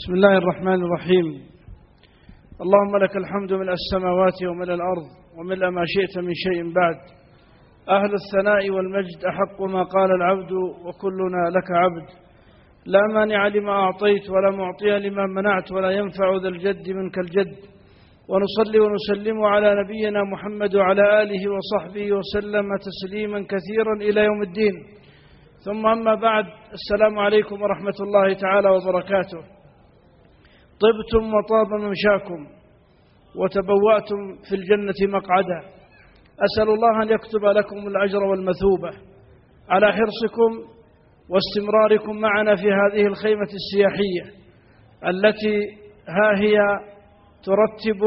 بسم الله الرحمن الرحيم. اللهم لك الحمد ملء السماوات وملء الأرض وملء ما شئت من شيء بعد. أهل الثناء والمجد أحق ما قال العبد وكلنا لك عبد. لا مانع لما أعطيت ولا معطي لما منعت ولا ينفع ذا الجد منك الجد. ونصلي ونسلم على نبينا محمد وعلى آله وصحبه وسلم تسليما كثيرا إلى يوم الدين. ثم أما بعد، السلام عليكم ورحمة الله تعالى وبركاته. طبتم وطاب ممشاكم وتبوأتم في الجنة مقعدا. أسأل الله أن يكتب لكم الأجر والمثوبة على حرصكم واستمراركم معنا في هذه الخيمة السياحية التي ها هي ترتب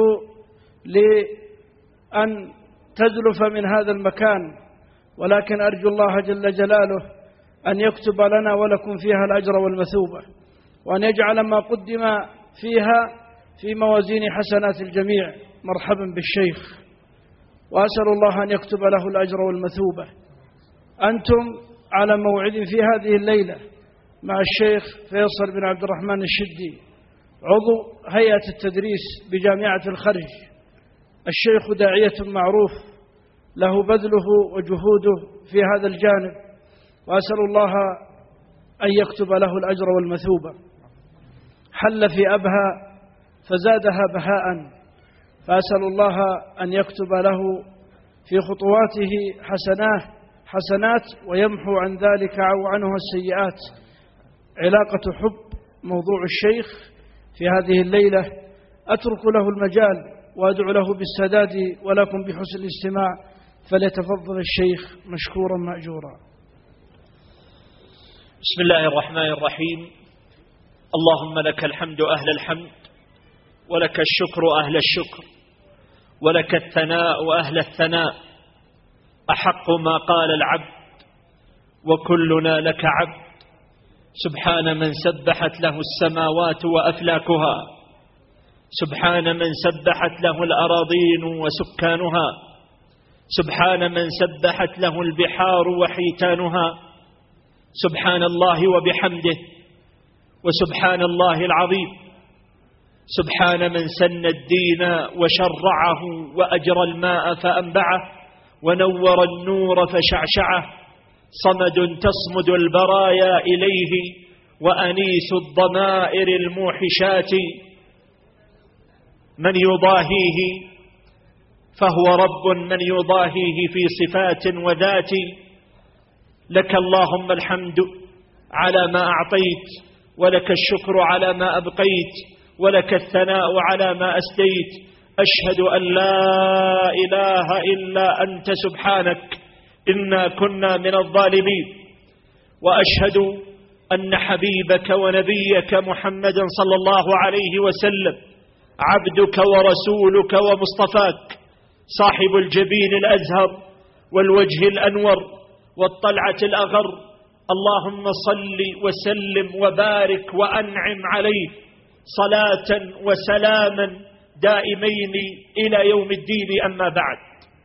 لأن تزلف من هذا المكان، ولكن أرجو الله جل جلاله أن يكتب لنا ولكم فيها الأجر والمثوبة، وأن يجعل ما قدم فيها في موازين حسنات الجميع. مرحبا بالشيخ، وأسأل الله أن يكتب له الأجر والمثوبة. أنتم على موعد في هذه الليلة مع الشيخ فيصل بن عبد الرحمن الشدي، عضو هيئة التدريس بجامعة الخرج. الشيخ داعية معروف له بذله وجهوده في هذا الجانب، وأسأل الله أن يكتب له الأجر والمثوبة. حل في أبها فزادها بهاء، فأسأل الله أن يكتب له في خطواته حسنات ويمحو عن ذلك أو عنه السيئات. علاقة حب موضوع الشيخ في هذه الليلة. أترك له المجال وأدعو له بالسداد ولكم بحسن الاستماع، فليتفضل الشيخ مشكورا مأجورا. بسم الله الرحمن الرحيم. اللهم لك الحمد أهل الحمد، ولك الشكر أهل الشكر، ولك الثناء أهل الثناء. أحق ما قال العبد وكلنا لك عبد. سبحان من سبحت له السماوات وأفلاكها، سبحان من سبحت له الأراضين وسكانها، سبحان من سبحت له البحار وحيتانها. سبحان الله وبحمده، وسبحان الله العظيم. سبحان من سن الدين وشرعه وأجرى الماء فأنبعه ونور النور فشعشعه. صمد تصمد البرايا إليه وأنيس الضمائر الموحشات. من يضاهيه فهو رب، من يضاهيه في صفات وذات. لك اللهم الحمد على ما أعطيت، ولك الشكر على ما أبقيت، ولك الثناء على ما أسديت. أشهد أن لا إله إلا أنت سبحانك إنا كنا من الظالمين. وأشهد أن حبيبك ونبيك محمدا صلى الله عليه وسلم عبدك ورسولك ومصطفاك، صاحب الجبين الأزهر والوجه الأنور والطلعة الأغر. اللهم صل وسلم وبارك وأنعم عليه صلاة وسلاما دائمين إلى يوم الدين. أما بعد،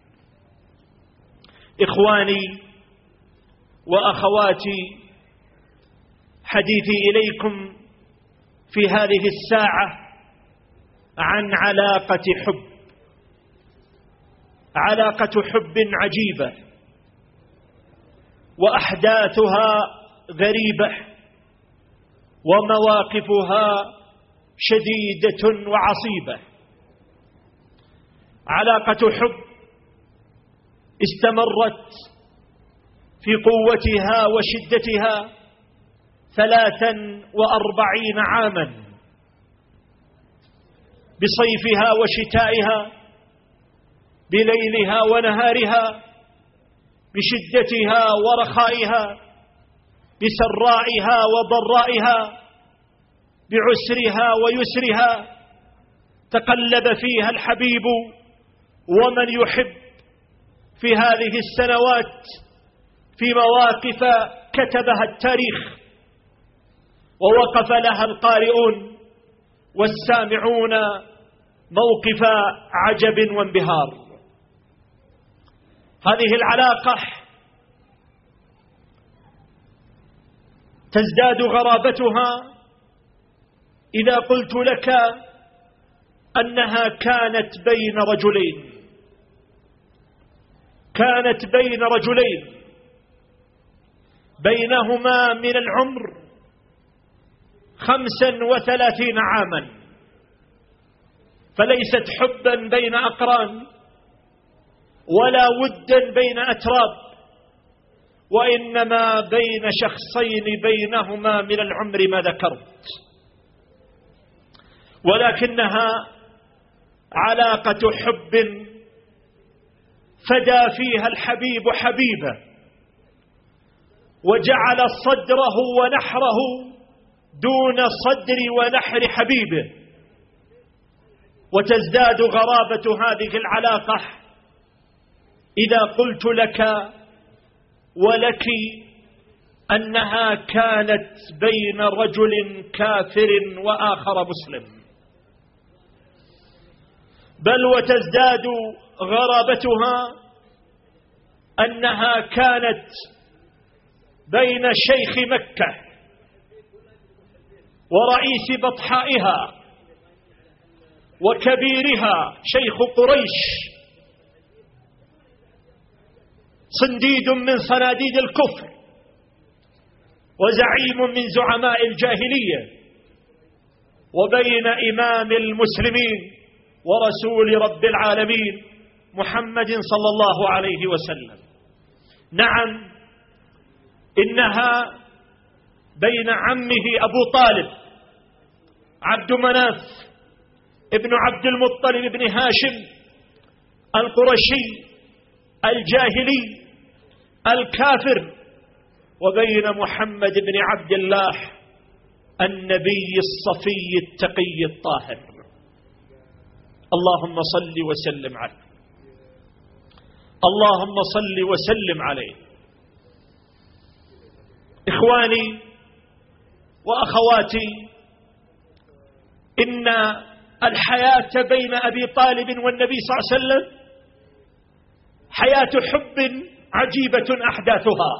إخواني وأخواتي، حديثي إليكم في هذه الساعة عن علاقة حب، علاقة حب عجيبة، وأحداثها غريبة، ومواقفها شديدة وعصيبة. علاقة حب استمرت في قوتها وشدتها 43 عاما، بصيفها وشتائها، بليلها ونهارها، بشدتها ورخائها، بسرائها وضرائها، بعسرها ويسرها. تقلب فيها الحبيب ومن يحب في هذه السنوات في مواقف كتبها التاريخ، ووقف لها القارئون والسامعون موقف عجب وانبهار. هذه العلاقة تزداد غرابتها إذا قلت لك أنها كانت بين رجلين بينهما من العمر 35 عاما، فليست حبا بين أقران ولا ودا بين أتراب، وإنما بين شخصين بينهما من العمر ما ذكرت، ولكنها علاقة حب فدى فيها الحبيب حبيبه، وجعل صدره ونحره دون صدر ونحر حبيبه. وتزداد غرابة هذه العلاقة إذا قلت لك ولك أنها كانت بين رجل كافر وآخر مسلم، بل وتزداد غرابتها أنها كانت بين شيخ مكة ورئيس بطحائها وكبيرها شيخ قريش، صنديد من صناديد الكفر وزعيم من زعماء الجاهلية، وبين إمام المسلمين ورسول رب العالمين محمد صلى الله عليه وسلم. نعم، إنها بين عمه أبو طالب عبد مناف ابن عبد المطلب بن هاشم القرشي الجاهلي الكافر، وبين محمد بن عبد الله النبي الصفي التقي الطاهر. اللهم صل وسلم عليه، اللهم صل وسلم عليه. إخواني وأخواتي، إن الحياة بين أبي طالب والنبي صلى الله عليه وسلم حياة حب عجيبة أحداثها،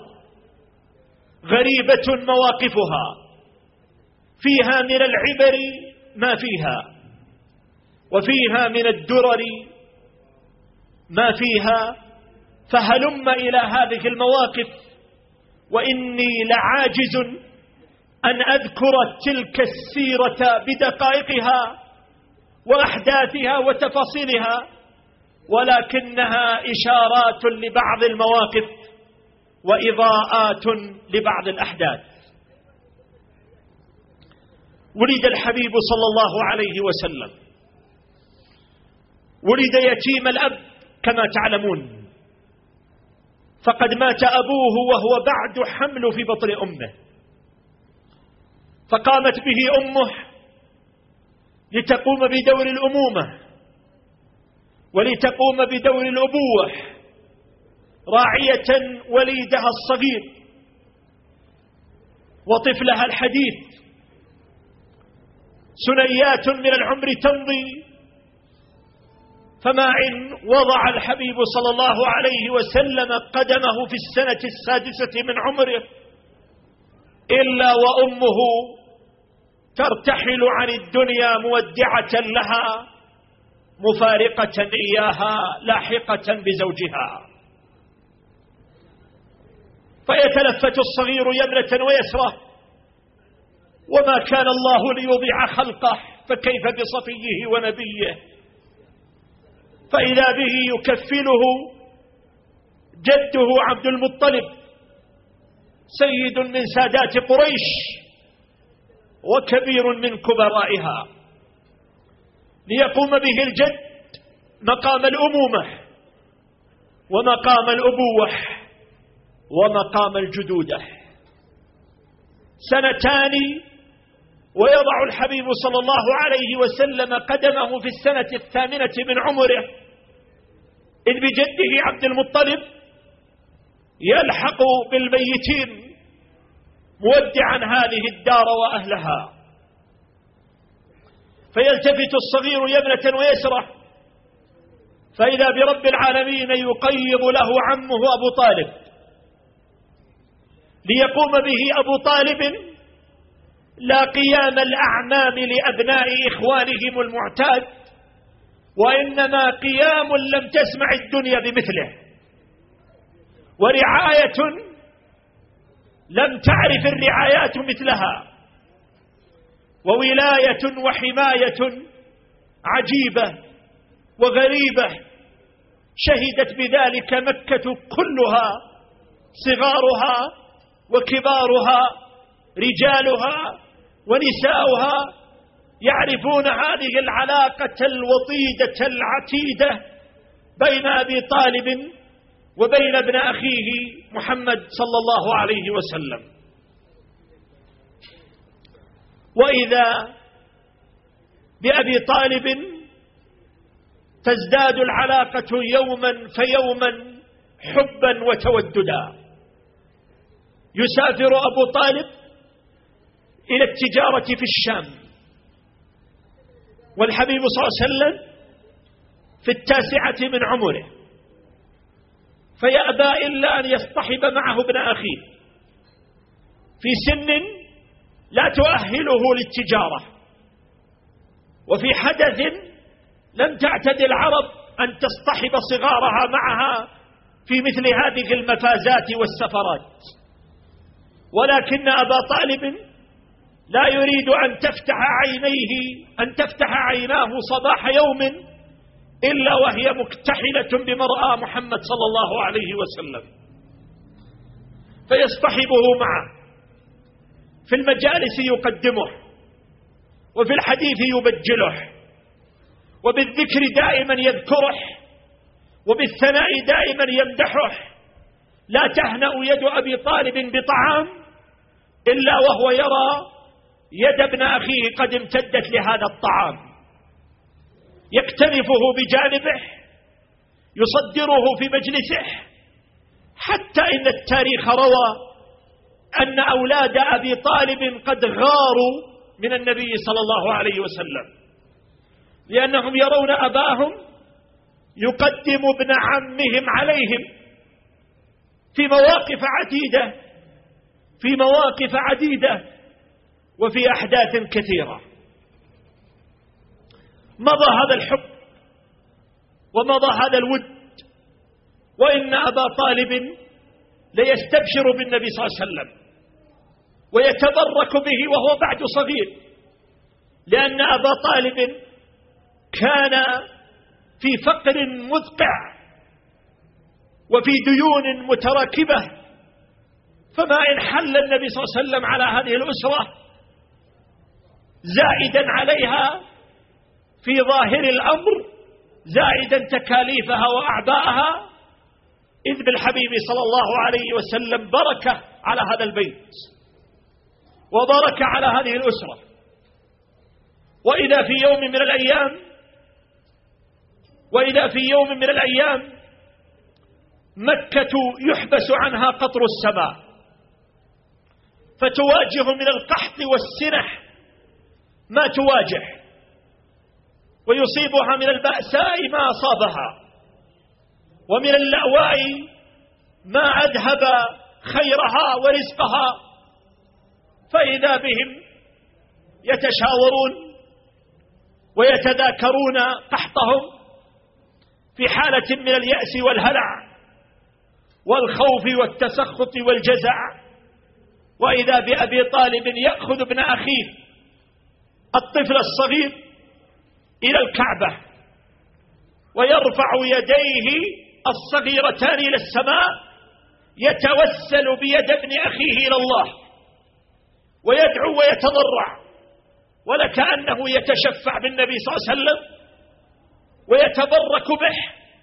غريبة مواقفها، فيها من العبر ما فيها، وفيها من الدرر ما فيها. فهلم إلى هذه المواقف، وإني لعاجز أن أذكر تلك السيرة بدقائقها وأحداثها وتفاصيلها، ولكنها إشارات لبعض المواقف وإضاءات لبعض الأحداث. ولد الحبيب صلى الله عليه وسلم، ولد يتيم الأب كما تعلمون، فقد مات أبوه وهو بعد حمل في بطن أمه، فقامت به أمه لتقوم بدور الأمومة ولتقوم بدور الأبوة، راعية وليدها الصغير وطفلها الحديث. سنيات من العمر تمضي، فما إن وضع الحبيب صلى الله عليه وسلم قدمه في السنة 6 من عمره إلا وأمه ترتحل عن الدنيا مودعة لها، مفارقة إياها لاحقة بزوجها. فيتلفت الصغير يمنة ويسرى، وما كان الله ليضيع خلقه، فكيف بصفيه ونبيه؟ فإذا به يكفله جده عبد المطلب، سيد من سادات قريش وكبير من كبرائها، ليقوم به الجد مقام الأمومة ومقام الأبوة ومقام الجدودة. 2 سنين ويضع الحبيب صلى الله عليه وسلم قدمه في 8 من عمره، إذ بجده عبد المطلب يلحق بالميتين مودعا هذه الدار وأهلها، فيلتفت الصغير يمنة ويسرى، فإذا برب العالمين يقيض له عمه أبو طالب ليقوم به أبو طالب لا قيام الأعمام لأبناء إخوانهم المعتاد، وإنما قيام لم تسمع الدنيا بمثله، ورعاية لم تعرف الرعايات مثلها، وولاية وحماية عجيبة وغريبة شهدت بذلك مكة كلها، صغارها وكبارها، رجالها ونساؤها، يعرفون هذه العلاقة الوطيدة العتيدة بين أبي طالب وبين ابن أخيه محمد صلى الله عليه وسلم. وإذا بأبي طالب تزداد العلاقة يوما فيوما حبا وتوددا. يسافر أبو طالب إلى التجارة في الشام، والحبيب صلى الله عليه وسلم في 9 من عمره، فيأبى إلا أن يصطحب معه ابن أخيه في سن لا تؤهله للتجارة، وفي حدث لم تعتد العرب أن تصطحب صغارها معها في مثل هذه المفازات والسفرات. ولكن أبا طالب لا يريد أن تفتح عيناه صباح يوم إلا وهي مكتحلة بمرأى محمد صلى الله عليه وسلم، فيصطحبه معه في المجالس، يقدمه، وفي الحديث يبجله، وبالذكر دائما يذكره، وبالثناء دائما يمدحه. لا تهنأ يد أبي طالب بطعام إلا وهو يرى يد ابن أخيه قد امتدت لهذا الطعام، يكتنفه بجانبه، يصدره في مجلسه، حتى إن التاريخ روى أن أولاد أبي طالب قد غاروا من النبي صلى الله عليه وسلم، لأنهم يرون أباهم يقدم ابن عمهم عليهم في مواقف عديدة وفي أحداث كثيرة. مضى هذا الحب ومضى هذا الود، وإن أبا طالب ليستبشر بالنبي صلى الله عليه وسلم ويتبرك به وهو بعد صغير، لأن أبا طالب كان في فقر مذقع وفي ديون متراكبة، فما إن حل النبي صلى الله عليه وسلم على هذه الأسرة زائدا عليها في ظاهر الأمر، زائدا تكاليفها وأعباءها، إذ بالحبيب صلى الله عليه وسلم بركة على هذا البيت وبركة على هذه الأسرة. وإذا في يوم من الأيام مكة يحبس عنها قطر السماء، فتواجه من القحط والسنح ما تواجه، ويصيبها من البأساء ما أصابها، ومن اللأواء ما أذهب خيرها ورزقها، فإذا بهم يتشاورون ويتذاكرون قحطهم في حالة من اليأس والهلع والخوف والتسخط والجزع. وإذا بأبي طالب يأخذ ابن أخيه الطفل الصغير إلى الكعبة ويرفع يديه الصغيرتان إلى السماء، يتوسل بيد ابن أخيه إلى الله ويدعو ويتضرع، ولكأنه يتشفع بالنبي صلى الله عليه وسلم ويتبرك به.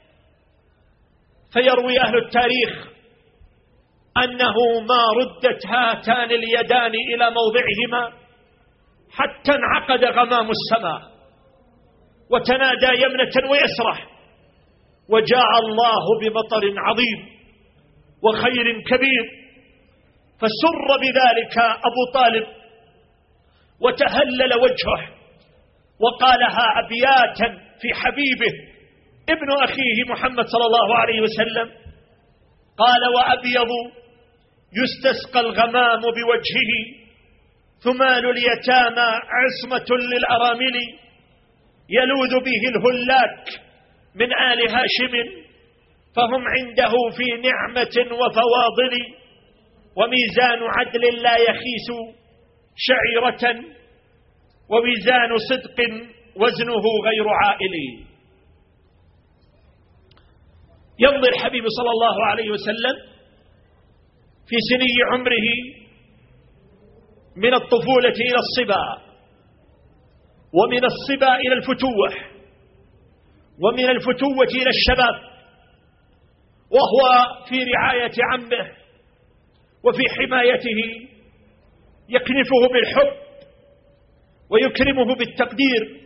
فيروي أهل التاريخ أنه ما ردت هاتان اليدان إلى موضعهما حتى انعقد غمام السماء وتنادى يمنة ويسرة، وجاء الله بمطر عظيم وخير كبير، فسر بذلك أبو طالب وتهلل وجهه وقالها أبياتا في حبيبه ابن أخيه محمد صلى الله عليه وسلم، قال: وأبيض يستسقى الغمام بوجهه ثمال اليتامى عصمة للأرامل، يلوذ به الهلاك من آل هاشم، فهم عنده في نعمة وفواضل، وميزان عدل لا يخيس شعيرة، وميزان صدق وزنه غير عائل. يمضي الحبيب صلى الله عليه وسلم في سني عمره من الطفولة إلى الصبا، ومن الصبا إلى الفتوة، ومن الفتوة إلى الشباب، وهو في رعاية عمه وفي حمايته، يكنفه بالحب ويكرمه بالتقدير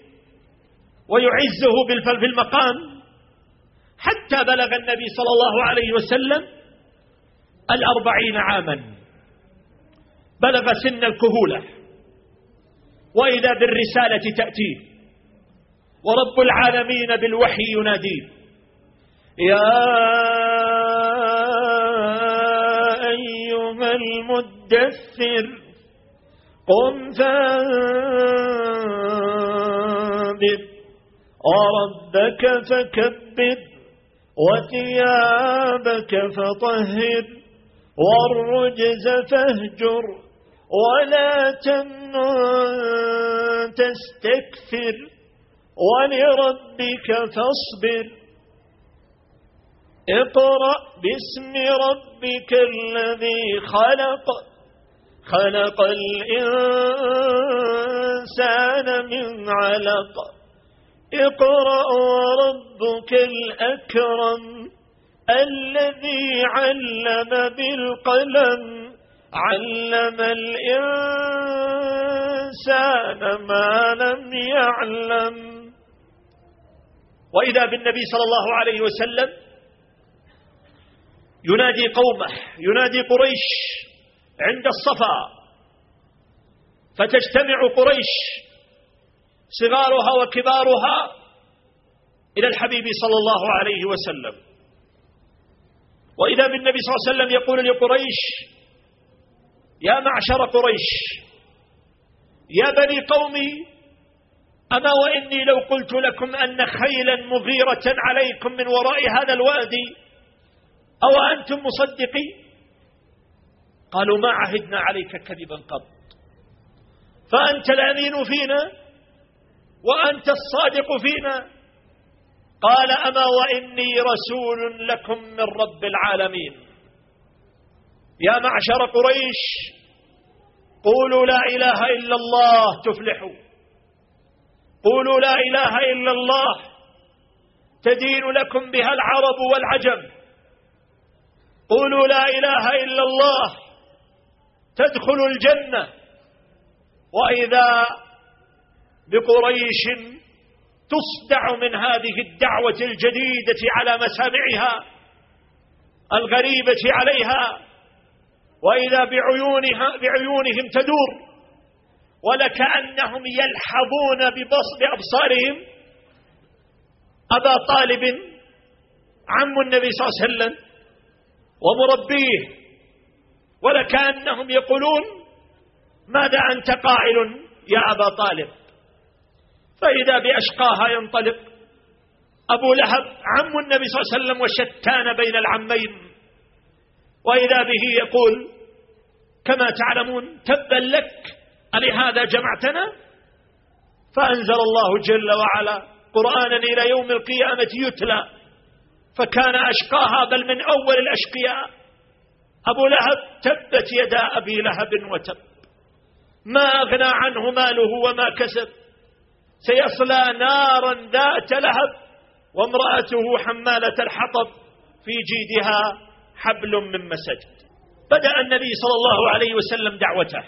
ويعزه بالمقام، حتى بلغ النبي صلى الله عليه وسلم 40 عاما، بلغ سن الكهولة، وإذا بالرسالة تأتيه، ورب العالمين بالوحي يناديه: يا أيها المدثر قم فانذر، وربك فكبر، وثيابك فطهر، والرجز فاهجر، ولا تمنن تستكثر، ولربك فاصبر. اقرأ باسم ربك الذي خلق، خلق الإنسان من علق، اقرأ وربك الأكرم الذي علم بالقلم، علم الإنسان ما لم يعلم. وإذا بالنبي صلى الله عليه وسلم ينادي قومه، ينادي قريش عند الصفا، فتجتمع قريش صغارها وكبارها إلى الحبيب صلى الله عليه وسلم. وإذا بالنبي صلى الله عليه وسلم يقول لقريش: يا معشر قريش، يا بني قومي، أما وإني لو قلت لكم أن خيلا مغيرة عليكم من وراء هذا الوادي أو أنتم مصدقين؟ قالوا: ما عهدنا عليك كذبا قط، فأنت الأمين فينا وأنت الصادق فينا. قال: أما وإني رسول لكم من رب العالمين. يا معشر قريش، قولوا لا إله إلا الله تفلحوا، قولوا لا إله إلا الله تدين لكم بها العرب والعجم، قولوا لا إله إلا الله تدخلوا الجنة. وإذا بقريش تصدع من هذه الدعوة الجديدة على مسامعها الغريبة عليها، وإذا بعيونهم تدور، ولكأنهم يلحظون بأبصارهم أبا طالب عم النبي صلى الله عليه وسلم ومربيه، ولكأنهم يقولون: ماذا أنت قائل يا أبا طالب؟ فإذا بأشقاها ينطلق أبو لهب عم النبي صلى الله عليه وسلم وشتان بين العمين، وإذا به يقول: كما تعلمون تبا لك، ألهذا جمعتنا؟ فأنزل الله جل وعلا قرآنا إلى يوم القيامة يتلى، فكان أشقاها بل من أول الأشقياء أبو لهب: تبت يدا أبي لهب وتب، ما أغنى عنه ماله وما كسب، سيصلى نارا ذات لهب، وامرأته حمالة الحطب في جيدها حبل من مسد. بدأ النبي صلى الله عليه وسلم دعوته،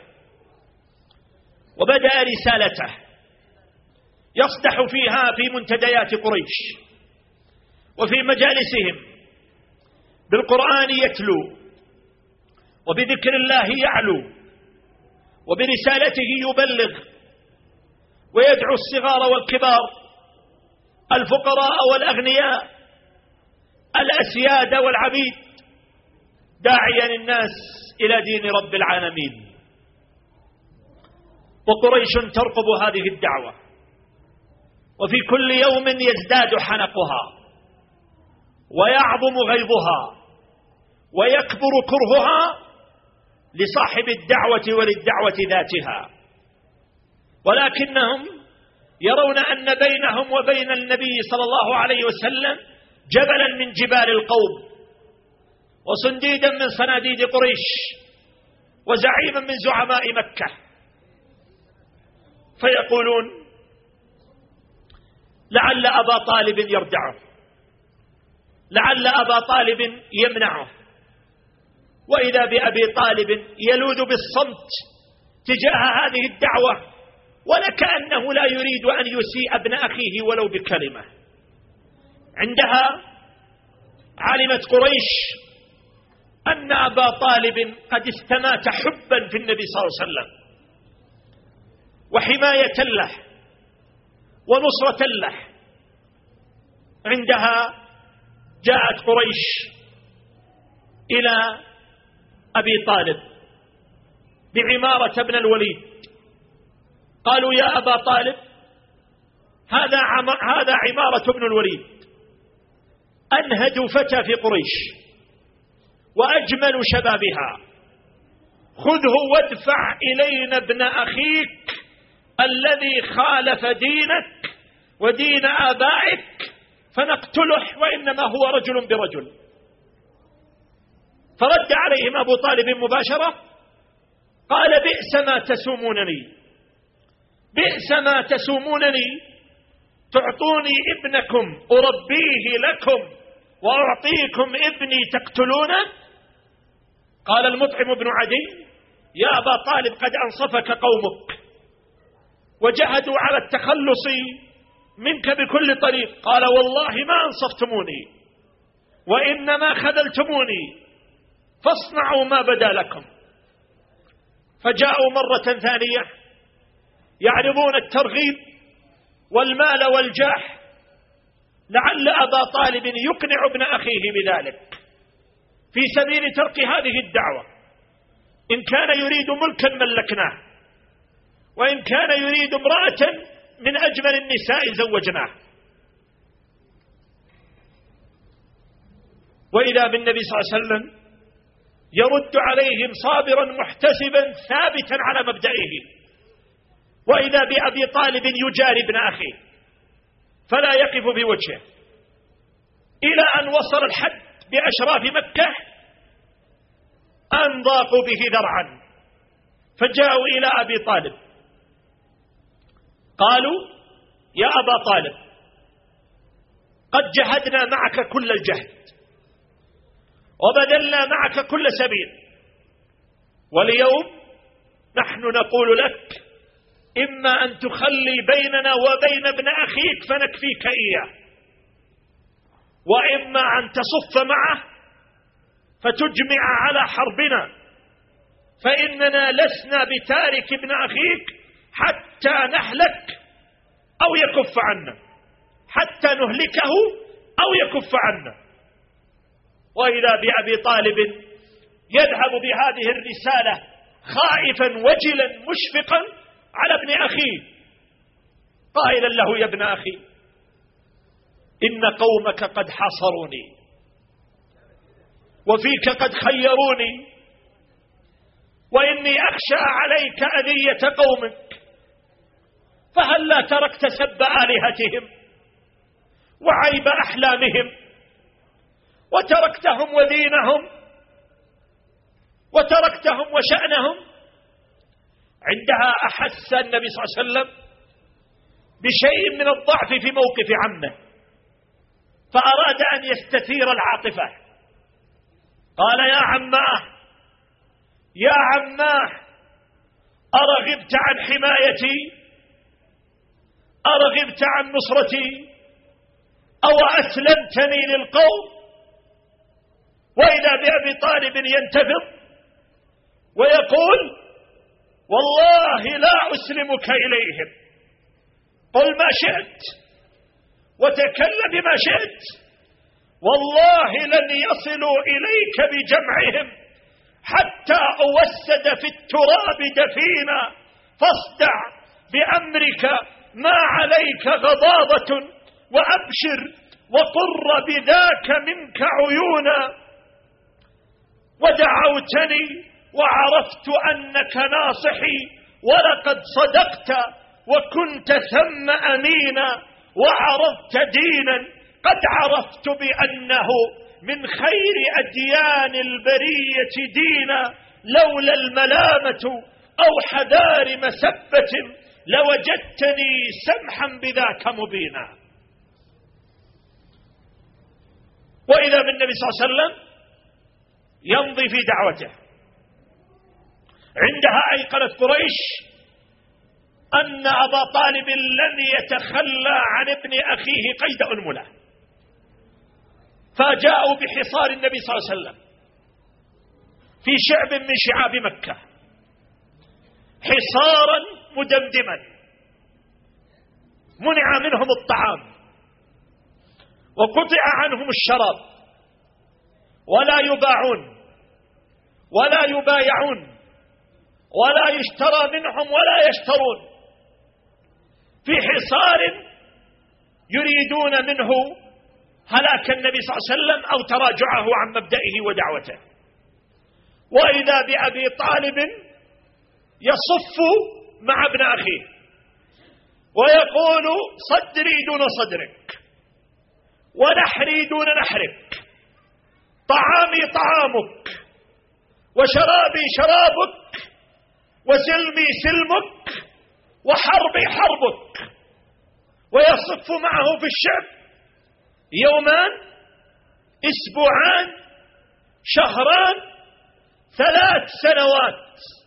وبدأ رسالته يصدح فيها في منتديات قريش وفي مجالسهم بالقرآن يتلو، وبذكر الله يعلو، وبرسالته يبلغ، ويدعو الصغار والكبار، الفقراء والأغنياء، الأسياد والعبيد، داعيا الناس إلى دين رب العالمين. وقريش ترقب هذه الدعوة، وفي كل يوم يزداد حنقها ويعظم غيظها ويكبر كرهها لصاحب الدعوة وللدعوة ذاتها، ولكنهم يرون أن بينهم وبين النبي صلى الله عليه وسلم جبلا من جبال القوم، وصنديدا من صناديد قريش، وزعيما من زعماء مكة، فيقولون لعل أبا طالب يردعه، لعل أبا طالب يمنعه. وإذا بأبي طالب يلوذ بالصمت تجاه هذه الدعوة، ولكأنه لا يريد أن يسيء ابن أخيه ولو بكلمة. عندها علمت قريش أن أبا طالب قد استمات حبا في النبي صلى الله عليه وسلم وحماية له ونصرة له. عندها جاءت قريش إلى أبي طالب بعمارة بن الوليد، قالوا يا أبا طالب هذا عمارة بن الوليد، أنهد فتى في قريش وأجمل شبابها، خذه وادفع إلينا ابن أخيك الذي خالف دينك ودين آبائك فنقتله، وإنما هو رجل برجل. فرد عليهم أبو طالب مباشرة قال بئس ما تسومونني، بئس ما تسومونني، تعطوني ابنكم أربيه لكم وأعطيكم ابني تقتلونه. قال المطعم بن عدي يا أبا طالب قد أنصفك قومك وجهدوا على التخلص منك بكل طريق. قال والله ما أنصفتموني وإنما خذلتموني، فاصنعوا ما بدا لكم. فجاءوا مرة ثانية يعرضون الترغيب والمال والجاه، لعل أبا طالب يقنع ابن أخيه بذلك في سبيل ترك هذه الدعوة. إن كان يريد ملكا ملكناه، وإن كان يريد امرأة من أجمل النساء زوجناه. وإذا بالنبي صلى الله عليه وسلم يرد عليهم صابرا محتسبا ثابتا على مبدئه، وإذا بأبي طالب يجاري ابن أخيه فلا يقف بوجهه، إلى أن وصل الحد بأشراف مكة أن ضاقوا به ذرعا، فجاءوا إلى أبي طالب قالوا يا أبا طالب قد جهدنا معك كل الجهد وبذلنا معك كل سبيل، واليوم نحن نقول لك إما أن تخلي بيننا وبين ابن أخيك فنكفيك إياه، وإما أن تصف معه فتجمع على حربنا، فإننا لسنا بتارك ابن أخيك حتى نهلك أو يكف عنا، حتى نهلكه أو يكف عنا. وإذا بأبي طالب يذهب بهذه الرسالة خائفا وجلا مشفقا على ابن أخيه، قائلا له يا ابن أخي إن قومك قد حاصروني وفيك قد خيروني، وإني أخشى عليك أذية قومك، فهل لا تركت سب آلهتهم وعيب أحلامهم وتركتهم ودينهم وتركتهم وشأنهم؟ عندها أحس النبي صلى الله عليه وسلم بشيء من الضعف في موقف عمه، فأراد أن يستثير العاطفة. قال يا عماه يا عماه أرغبت عن حمايتي؟ أرغبت عن نصرتي؟ أو أسلمتني للقوم؟ وإذا بأبي طالب ينتفض ويقول والله لا أسلمك إليهم، قل ما شئت وتكلم بما شئت، والله لن يصلوا إليك بجمعهم حتى أوسد في التراب دفينا فاصدع بأمرك ما عليك غضاضة، وأبشر وقر بذاك منك عيونا. ودعوتني وعرفت أنك ناصحي، ولقد صدقت وكنت ثم أمينا، وعرضت دينا قد عرفت بأنه من خير أديان البرية دينا. لولا الملامة أو حذار مسبة لوجدتني سمحا بذاك مبينا. وإذا بالنبي صلى الله عليه وسلم يمضي في دعوته. عندها أيقنت قريش أن أبا طالب لن يتخلى عن ابن أخيه قيد أنملة، فجاءوا بحصار النبي صلى الله عليه وسلم في شعب من شعاب مكة، حصارا مدمدما، منع منهم الطعام وقطع عنهم الشراب، ولا يباعون ولا يبايعون ولا يشترى منهم ولا يشترون، في حصار يريدون منه هلاك النبي صلى الله عليه وسلم أو تراجعه عن مبدئه ودعوته. وإذا بأبي طالب يصف مع ابن أخيه ويقول صدري دون صدرك، ونحري دون نحرك، طعامي طعامك، وشرابي شرابك، وسلمي سلمك، وحربي حربك. ويصف معه في الشعب يومان، اسبوعان، شهران، 3 سنوات،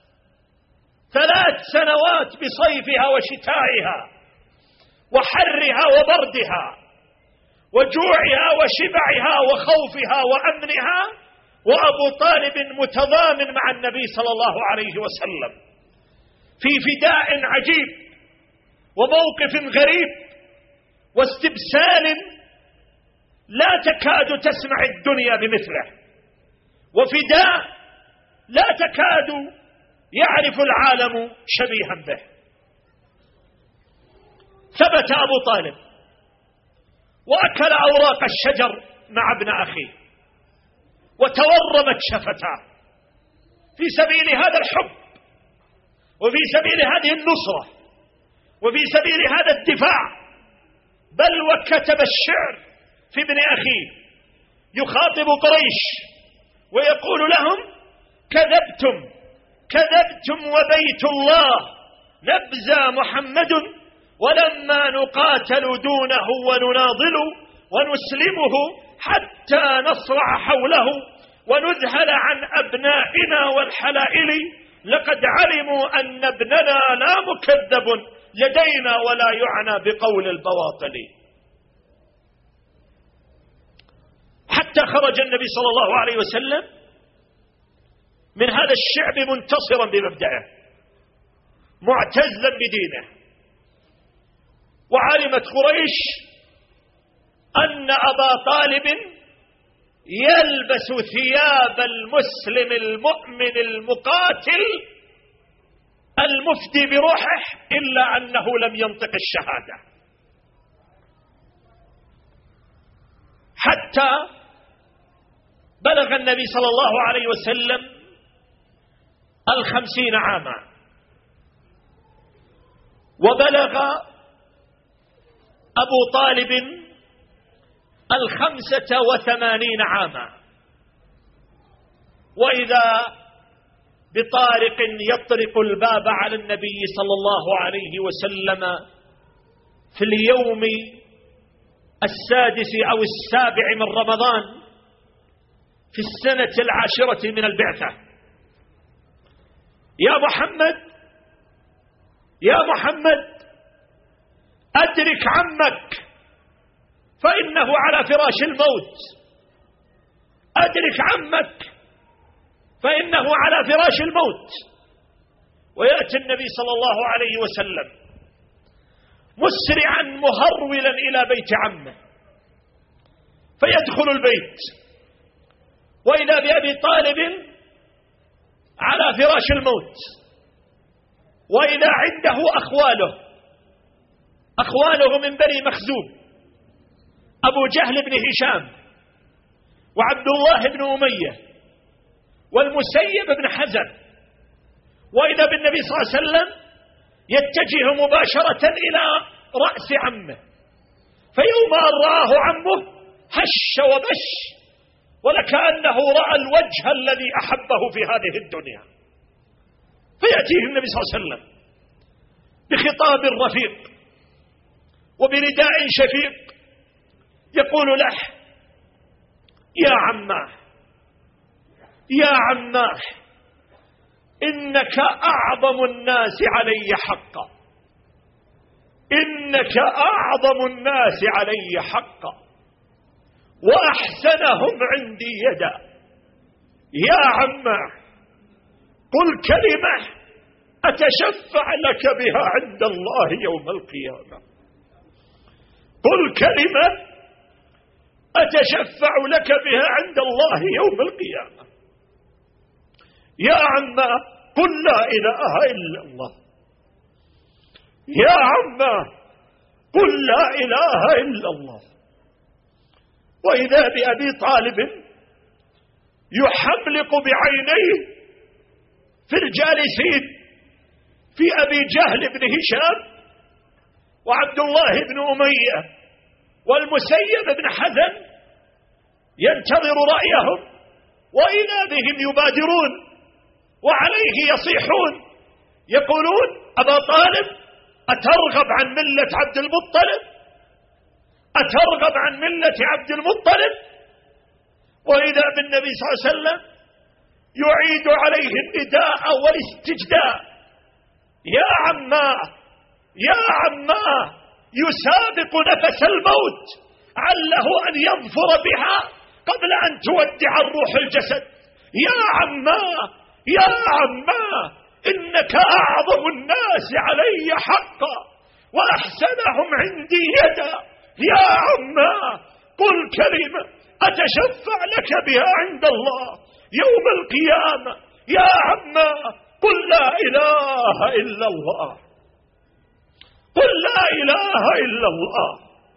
3 سنوات بصيفها وشتائها وحرها وبردها وجوعها وشبعها وخوفها وأمنها، وأبو طالب متضامن مع النبي صلى الله عليه وسلم في فداء عجيب وموقف غريب واستبسال لا تكاد تسمع الدنيا بمثله، وفداء لا تكاد يعرف العالم شبيها به. ثبت أبو طالب وأكل أوراق الشجر مع ابن أخيه، وتورمت شفتاه في سبيل هذا الحب، وفي سبيل هذه النصرة، وفي سبيل هذا الدفاع. بل وكتب الشعر في ابن أخيه يخاطب قريش ويقول لهم: كذبتم كذبتم وبيت الله نبزى محمد، ولما نقاتل دونه ونناضل ونسلمه حتى نصرع حوله ونذهل عن أبنائنا والحلائل، لقد علموا أن ابننا لا مكذب لدينا ولا يعنى بقول البواطل. حتى خرج النبي صلى الله عليه وسلم من هذا الشعب منتصرا بمبدأه، معتزا بدينه. وعلمت قريش أن أبا طالب يلبس ثياب المسلم المؤمن المقاتل المفدي بروحه، إلا أنه لم ينطق الشهادة. حتى بلغ النبي صلى الله عليه وسلم 50 عاما، وبلغ أبو طالب 85 عاما، وإذا بطارق يطرق الباب على النبي صلى الله عليه وسلم في اليوم 6 أو 7 من رمضان في السنة 10 من البعثة: يا محمد يا محمد، أدرك عمك فإنه على فراش الموت، أدرك عمك فإنه على فراش الموت. ويأتي النبي صلى الله عليه وسلم مسرعا مهرولا إلى بيت عمه، فيدخل البيت وإذا بأبي طالب على فراش الموت، وإذا عنده أخواله من بني مخزوم، أبو جهل بن هشام وعبد الله بن أمية والمسيب بن حزن، وإذا بالنبي صلى الله عليه وسلم يتجه مباشرة إلى رأس عمه، فيوم أن رآه عمه هش وبش ولكأنه رأى الوجه الذي أحبه في هذه الدنيا، فيأتيه النبي صلى الله عليه وسلم بخطاب رفيق وبرداء شفيق يقول له: يا عماه إنك أعظم الناس علي حقا، إنك أعظم الناس علي حقا وأحسنهم عندي يدا. يا عماه قل كلمة أتشفع لك بها عند الله يوم القيامة، قل كلمة أتشفع لك بها عند الله يوم القيامة. يا عماه قل لا إله إلا الله، يا عماه قل لا إله إلا الله. وإذا بأبي طالب يحملق بعينيه في الجالسين في أبي جهل بن هشام وعبد الله بن أمية والمسيب بن حزن، ينتظر رأيهم، وإذا بهم يبادرون وعليه يصيحون يقولون: أبا طالب أترغب عن ملة عبد المطلب؟ أترغب عن ملة عبد المطلب؟ وإذا بالنبي صلى الله عليه وسلم يعيد عليه النداء والاستجداء: يا عماه يسابق نفس الموت عله أن يظفر بها قبل أن تودع الروح الجسد. يا عماه إنك أعظم الناس علي حقا وأحسنهم عندي يدا. يا عماه قل كلمة أتشفع لك بها عند الله يوم القيامة. يا عماه قل لا إله إلا الله، قل لا إله إلا الله.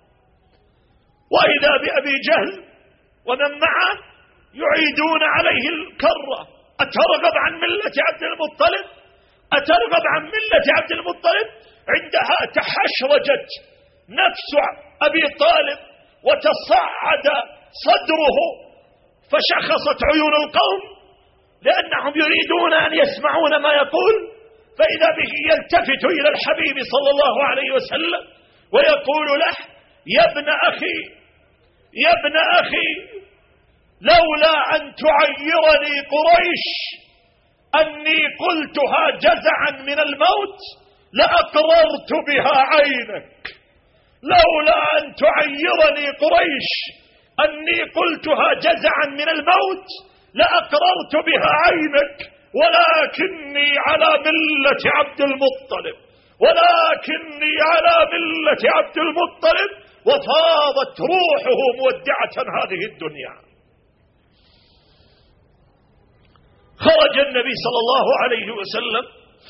وإذا بأبي جهل ومن معه يعيدون عليه الكرة: أترغب عن ملة عبد المطلب؟ أترغب عن ملة عبد المطلب؟ عندها تحشرجت نفس أبي طالب وتصعد صدره فشخصت عيون القوم لأنهم يريدون أن يسمعون ما يقول، فإذا به يلتفت إلى الحبيب صلى الله عليه وسلم ويقول له: يا ابن أخي لولا أن تعيرني قريش أني قلتها جزعا من الموت لأقررت بها عينك. لولا أن تعيرني قريش أني قلتها جزعا من الموت لأقررت بها عينك، ولكني على ملة عبد المطلب، ولكني على ملة عبد المطلب. وفاضت روحه مودعة هذه الدنيا. خرج النبي صلى الله عليه وسلم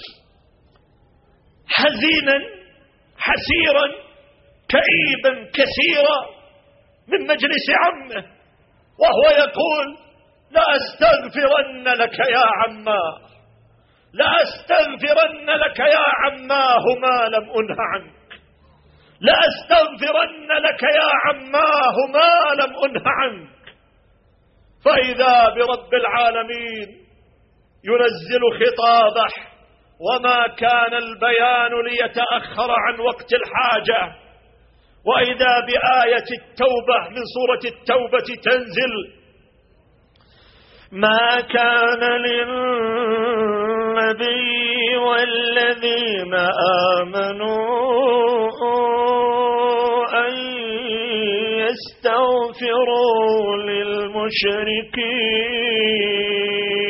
حزينا حسيرا كئيبا كثيرا من مجلس عمه وهو يقول: لأستغفرن لك يا عماه، لأستغفرن لك يا عماه ما لم أنه عنك، لأستغفرن لك يا عماه ما لم أنه عنك. فإذا برب العالمين ينزل خطابه: وما كان البيان ليتأخر عن وقت الحاجة. وإذا بآية التوبة من سورة التوبة تنزل: ما كان للنبي والذين آمنوا أن يستغفروا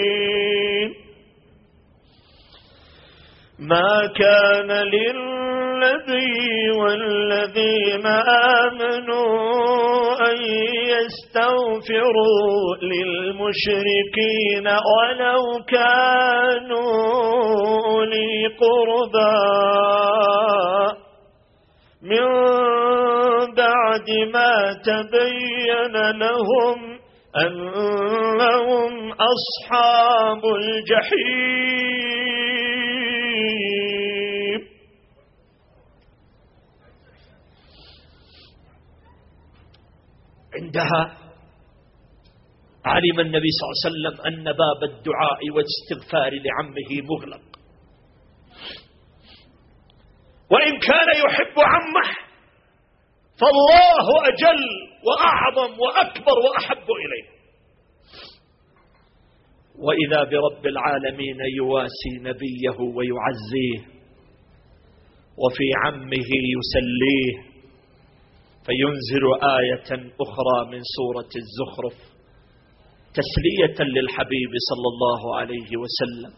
للمشركين، ما كان للنبي النبي والذين آمنوا أن يستغفروا للمشركين ولو كانوا أولي قربى من بعد ما تبين لهم أنهم أصحاب الجحيم. عندها علم النبي صلى الله عليه وسلم أن باب الدعاء والاستغفار لعمه مغلق، وإن كان يحب عمه فالله أجل وأعظم وأكبر وأحب إليه. وإذا برب العالمين يواسي نبيه ويعزيه وفي عمه يسليه، فينزل آية أخرى من سورة الزخرف تسلية للحبيب صلى الله عليه وسلم: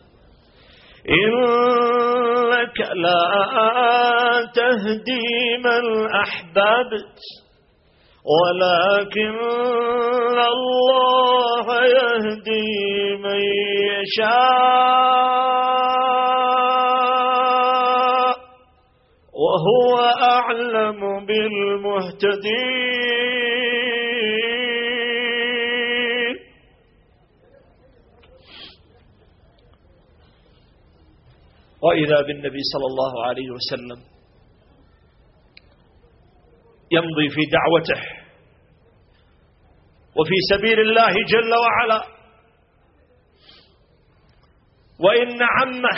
إنك لا تهدي من أحببت ولكن الله يهدي من يشاء وهو أعلم بالمهتدين. وإذا بالنبي صلى الله عليه وسلم يمضي في دعوته وفي سبيل الله جل وعلا، وإن عمه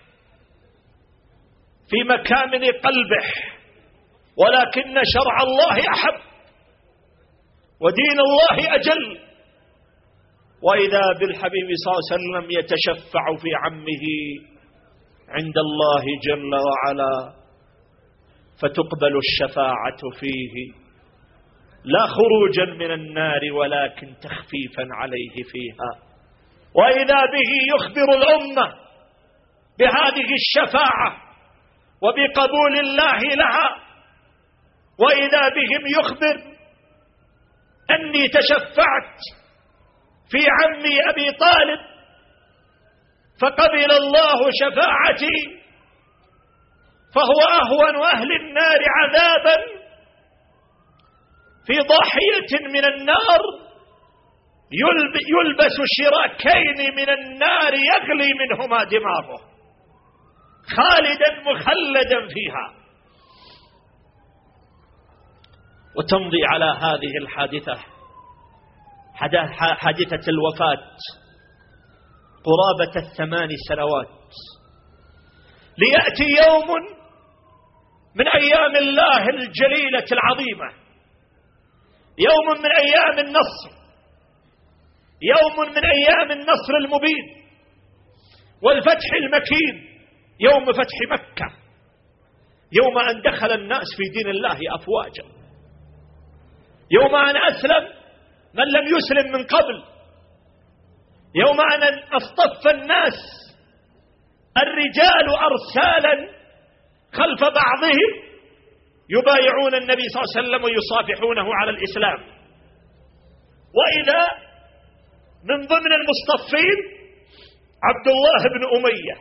في مكامن قلبه، ولكن شرع الله أحب ودين الله أجل. وإذا بالحبيب صلى الله عليه وسلم يتشفع في عمه عند الله جل وعلا، فتقبل الشفاعة فيه لا خروجا من النار ولكن تخفيفا عليه فيها. وإذا به يخبر الأمة بهذه الشفاعة وبقبول الله لها، وإذا بهم يخبر أني تشفعت في عمي أبي طالب فقبل الله شفاعتي، فهو أهون أهل النار عذابا في ضاحية من النار يلبس شراكين من النار يغلي منهما دماغه خالدا مخلدا فيها. وتمضي على هذه الحادثة حادثة الوفاة قرابة 8 سنوات، ليأتي يوم من أيام الله الجليلة العظيمة، يوم من أيام النصر، يوم من أيام النصر المبين والفتح المكين، يوم فتح مكة، يوم أن دخل الناس في دين الله أفواجا، يوم أن أسلم من لم يسلم من قبل، يوم أن اصطف الناس الرجال أرسالا خلف بعضهم يبايعون النبي صلى الله عليه وسلم ويصافحونه على الإسلام. وإذا من ضمن المصطفين عبد الله بن أمية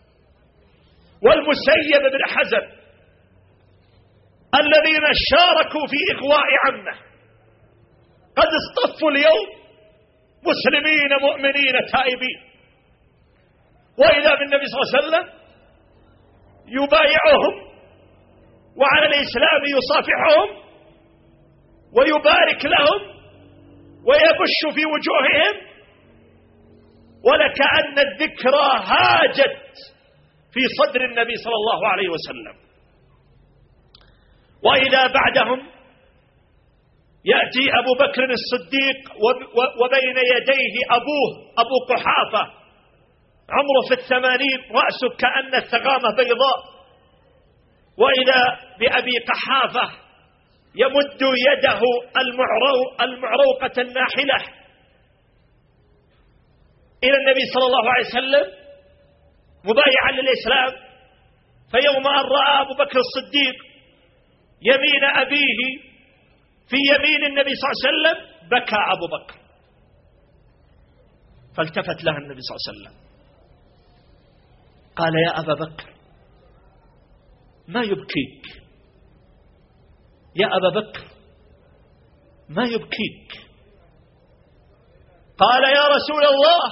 والمسيب بن حزن الذين شاركوا في إغواء عمه، قد اصطفوا اليوم مسلمين مؤمنين تائبين. وإذا بالنبي صلى الله عليه وسلم يبايعهم وعلى الإسلام يصافحهم ويبارك لهم ويبش في وجوههم، ولكأن الذكرى هاجت في صدر النبي صلى الله عليه وسلم. وإذا بعدهم يأتي أبو بكر الصديق وبين يديه أبوه أبو قحافة عمره في 80، رأسه كأن الثغامة بيضاء. وإذا بأبي قحافة يمد يده المعروقة الناحلة إلى النبي صلى الله عليه وسلم مبايعا للإسلام، فيوم أن رأى أبو بكر الصديق يمين أبيه في يمين النبي صلى الله عليه وسلم بكى أبو بكر، فالتفت له النبي صلى الله عليه وسلم قال: يا أبا بكر ما يبكيك؟ يا أبا بكر ما يبكيك؟ قال: يا رسول الله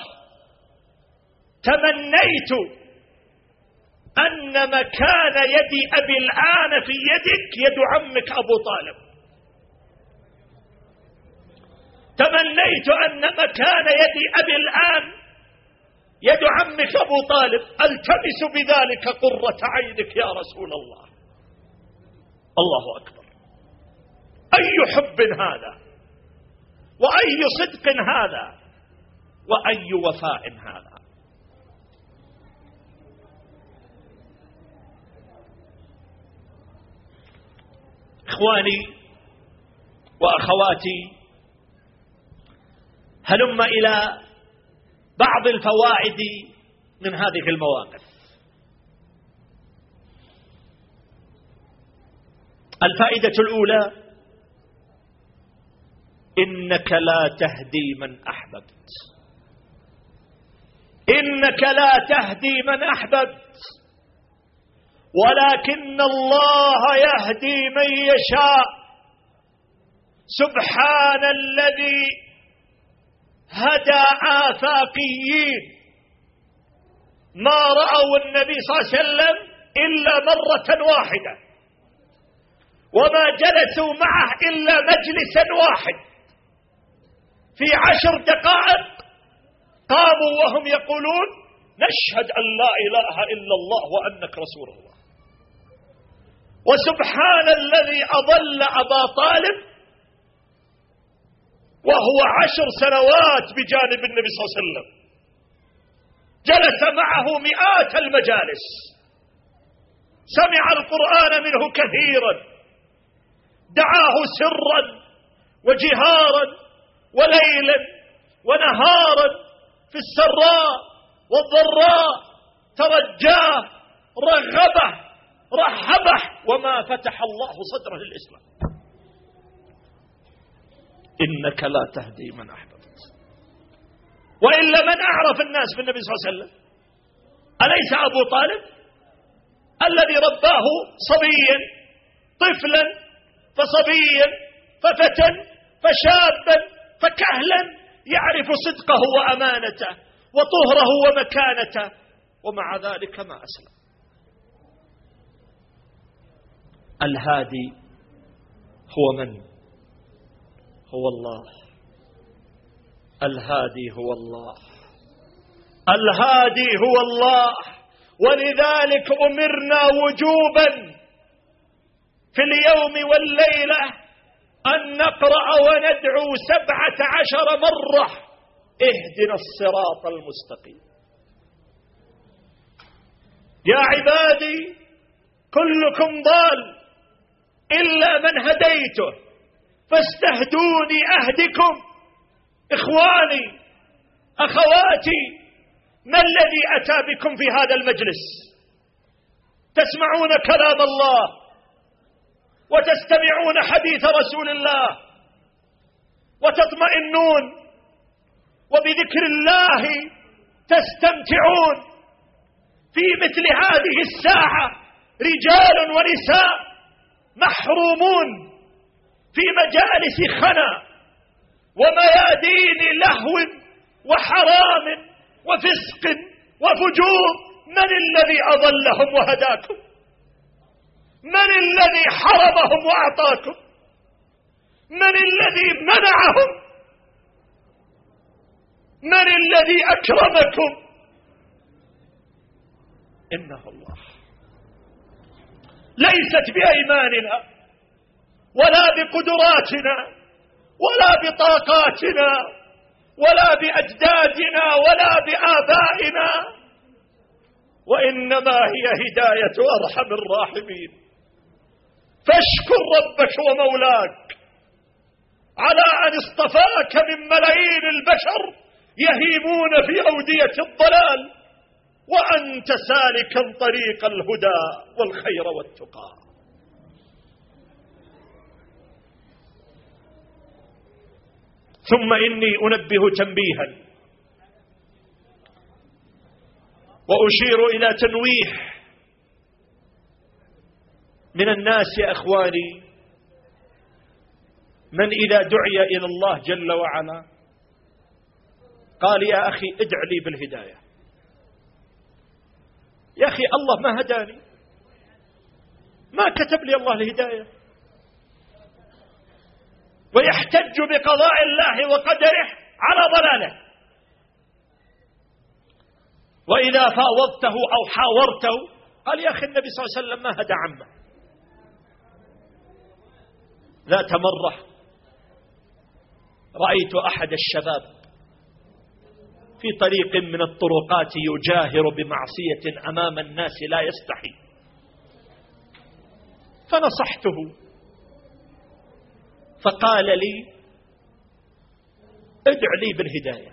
تمنيت أن مكان يد أبي الآن في يدك يد عمك أبو طالب، تمنيت أن مكان يد أبي الآن يد عمك أبو طالب، ألتمس بذلك قرة عينك يا رسول الله. الله أكبر، أي حب هذا، وأي صدق هذا، وأي وفاء هذا. إخواني وأخواتي، هلم إلى بعض الفوائد من هذه المواقف. الفائدة الأولى: إنك لا تهدي من أحببت، إنك لا تهدي من أحببت، ولكن الله يهدي من يشاء. سبحان الذي هدى آفاقيين ما رأوا النبي صلى الله عليه وسلم إلا مرة واحدة، وما جلسوا معه إلا مجلسا واحد، في 10 دقائق قاموا وهم يقولون: نشهد أن لا إله إلا الله وأنك رسول الله. وسبحان الذي أضل أبا طالب وهو 10 سنوات بجانب النبي صلى الله عليه وسلم، جلس معه مئات المجالس، سمع القرآن منه كثيرا، دعاه سرا وجهارا وليلا ونهارا، في السراء والضراء، ترجاه، رغبه، رحبه، وما فتح الله صدره للإسلام. إنك لا تهدي من أحببت. وإلا من أعرف الناس بالنبي صلى الله عليه وسلم؟ أليس أبو طالب الذي رباه صبيا طفلا فصبيا ففتى فشابا فكهلا، يعرف صدقه وأمانته وطهره ومكانته، ومع ذلك ما أسلم. الهادي هو من؟ هو الله. الهادي هو الله، الهادي هو الله. ولذلك أمرنا وجوبا في اليوم والليلة أن نقرأ وندعو 17 مرة: اهدنا الصراط المستقيم. يا عبادي كلكم ضال إلا من هديته فاستهدوني أهدكم. إخواني أخواتي، ما الذي أتى بكم في هذا المجلس؟ تسمعون كلام الله وتستمعون حديث رسول الله وتطمئنون، وبذكر الله تستمتعون. في مثل هذه الساعة رجال ونساء محرومون في مجالس خنا وميادين لهو وحرام وفسق وفجور. من الذي أضلهم وهداكم؟ من الذي حرمهم وأعطاكم؟ من الذي منعهم؟ من الذي أكرمكم؟ إنه الله. ليست بأيماننا ولا بقدراتنا ولا بطاقاتنا ولا بأجدادنا ولا بآبائنا، وإنما هي هداية أرحم الراحمين. فاشكر ربك ومولاك على أن اصطفاك من ملايين البشر يهيمون في أودية الضلال، وأنت سالكا طريق الهدى والخير والتقى. ثم إني أنبه تنبيها وأشير إلى تنويه من الناس يا أخواني، من إذا دعي إلى الله جل وعلا قال يا أخي ادع لي بالهداية. يا أخي الله ما هداني، ما كتب لي الله الهداية، ويحتج بقضاء الله وقدره على ضلاله. وإذا فاوضته أو حاورته قال يا أخي النبي صلى الله عليه وسلم ما هدى عمه. ذات مرة رأيت أحد الشباب في طريق من الطرقات يجاهر بمعصية أمام الناس لا يستحي، فنصحته فقال لي ادع لي بالهداية.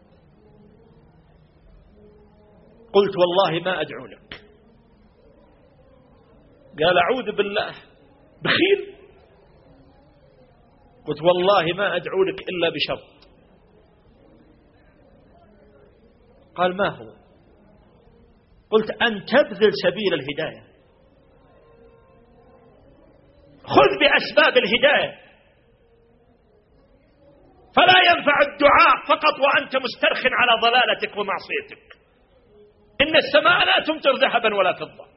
قلت والله ما أدعو لك. قال أعوذ بالله بخيل. قلت والله ما أدعو لك إلا بشرط. قال ما هو؟ قلت أن تبذل سبيل الهداية، خذ بأسباب الهداية، فلا ينفع الدعاء فقط وأنت مسترخ على ضلالتك ومعصيتك. إن السماء لا تمطر ذهبا ولا فضة.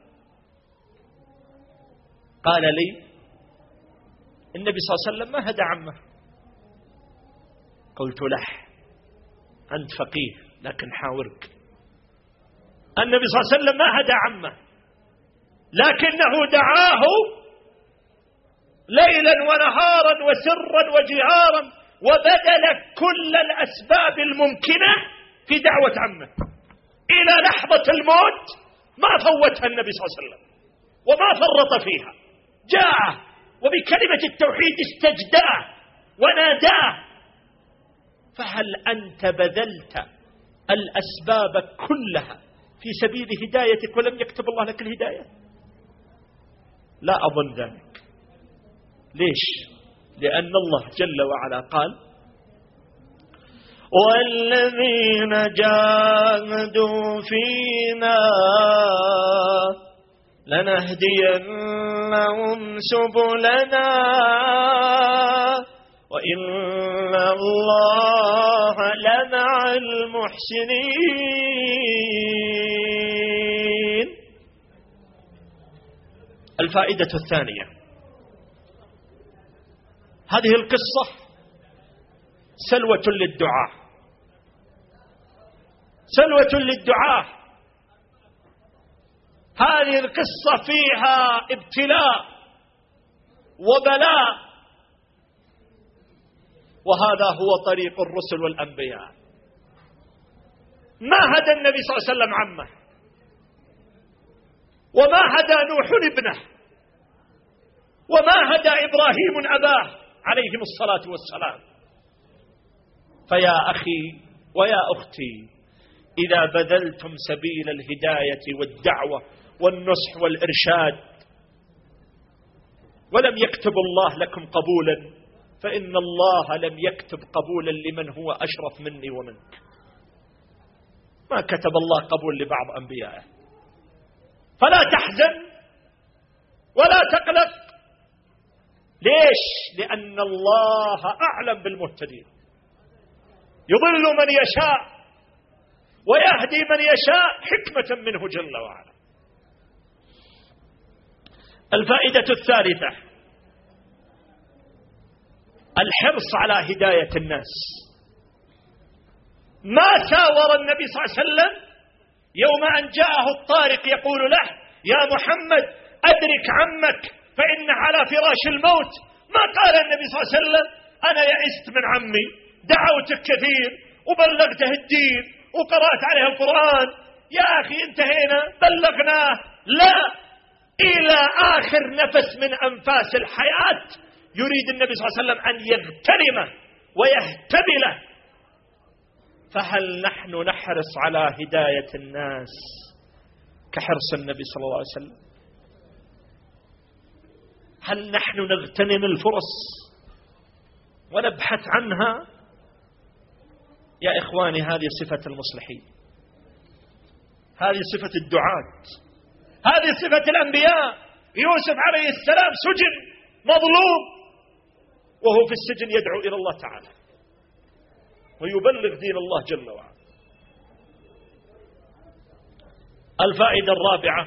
قال لي النبي صلى الله عليه وسلم ما هدى عمه. قلت له أنت فقيه لكن حاورك. النبي صلى الله عليه وسلم ما هدى عمه، لكنه دعاه ليلا ونهارا وسرا وجهارا، وبذل كل الأسباب الممكنة في دعوة عمه إلى لحظة الموت، ما فوتها النبي صلى الله عليه وسلم وما فرط فيها. جاء وبكلمة التوحيد استجداه وناداه. فهل أنت بذلت الأسباب كلها في سبيل هدايتك ولم يكتب الله لك الهداية؟ لا أظن ذلك. ليش؟ لأن الله جل وعلا قال والذين جاهدوا فينا لنهدينهم سبلنا وإن الله لمع المحسنين. الفائدة الثانية، هذه القصة سلوة للدعاء، سلوة للدعاء. هذه القصة فيها ابتلاء وبلاء، وهذا هو طريق الرسل والأنبياء. ما هدى النبي صلى الله عليه وسلم عمه، وما هدى نوح ابنه، وما هدى إبراهيم أباه عليهم الصلاة والسلام. فيا أخي ويا أختي، إذا بذلتم سبيل الهداية والدعوة والنصح والإرشاد ولم يكتب الله لكم قبولا، فإن الله لم يكتب قبولا لمن هو أشرف مني ومنك. ما كتب الله قبول لبعض أنبيائه. فلا تحزن ولا تقلق. ليش؟ لأن الله أعلم بالمهتدين، يضل من يشاء ويهدي من يشاء حكمة منه جل وعلا. الفائدة الثالثة، الحرص على هداية الناس. ما ساور النبي صلى الله عليه وسلم يوم أن جاءه الطارق يقول له يا محمد أدرك عمك فإن على فراش الموت. ما قال النبي صلى الله عليه وسلم أنا يئست من عمي، دعوتك كثير وبلغته الدين وقرأت عليه القرآن، يا أخي انتهينا بلغناه. لا، إلى آخر نفس من أنفاس الحياة يريد النبي صلى الله عليه وسلم أن يغتنمه ويهتبله. فهل نحن نحرص على هداية الناس كحرص النبي صلى الله عليه وسلم؟ هل نحن نغتنم الفرص ونبحث عنها؟ يا إخواني، هذه صفة المصلحين، هذه صفة الدعاة، هذه صفة الأنبياء. يوسف عليه السلام سجن مظلوم، وهو في السجن يدعو إلى الله تعالى ويبلغ دين الله جل وعلا. الفائدة الرابعة: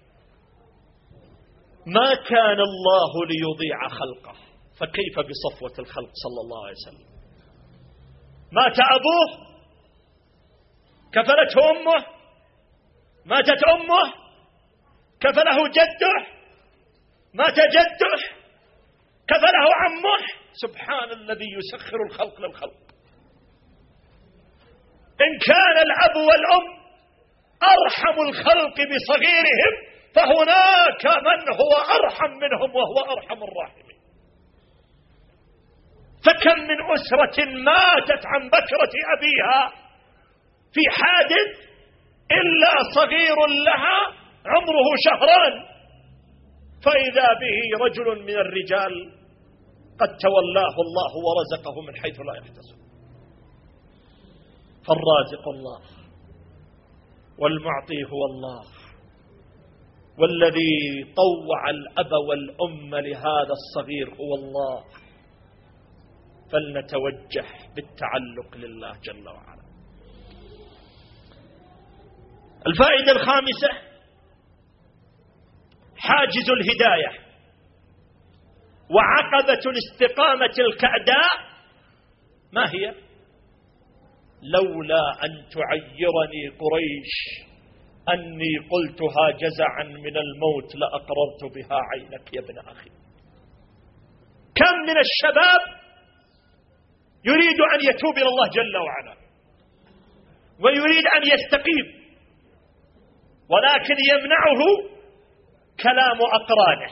ما كان الله ليضيع خلقه، فكيف بصفوة الخلق صلى الله عليه وسلم؟ مات أبوه، كفلته أمه، ماتت أمه، كفله جده، مات جده، كفله عمه. سبحان الذي يسخر الخلق للخلق. إن كان الأب والأم أرحم الخلق بصغيرهم، فهناك من هو أرحم منهم وهو أرحم الراحمين. فكم من أسرة ماتت عن بكرة أبيها في حادث إلا صغير لها عمره شهران، فإذا به رجل من الرجال قد تولاه الله ورزقه من حيث لا يحتسب. فالرازق الله، والمعطي هو الله، والذي طوع الأب والأم لهذا الصغير هو الله. فلنتوجه بالتعلق لله جل وعلا. الفائدة الخامسة: حاجز الهداية وعقبة الاستقامة الكأداء ما هي؟ لولا أن تعيرني قريش أني قلتها جزعا من الموت لأقررت بها عينك يا ابن أخي. كم من الشباب يريد أن يتوب إلى الله جل وعلا ويريد أن يستقيم، ولكن يمنعه كلام أقرانه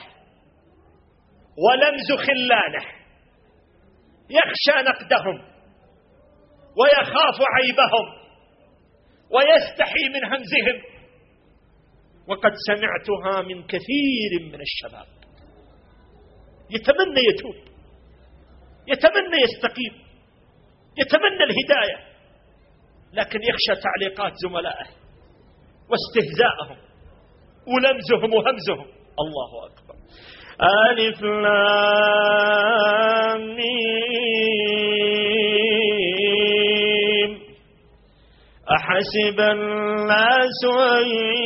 ولمز خلانه، يخشى نقدهم ويخاف عيبهم ويستحي من همزهم. وقد سمعتها من كثير من الشباب يتمنى يتوب، يتمنى يستقيم، يتمنى الهداية، لكن يخشى تعليقات زملائه واستهزاءهم ولمزهم وهمزهم. الله أكبر. ألف لام ميم أحسب الناس أن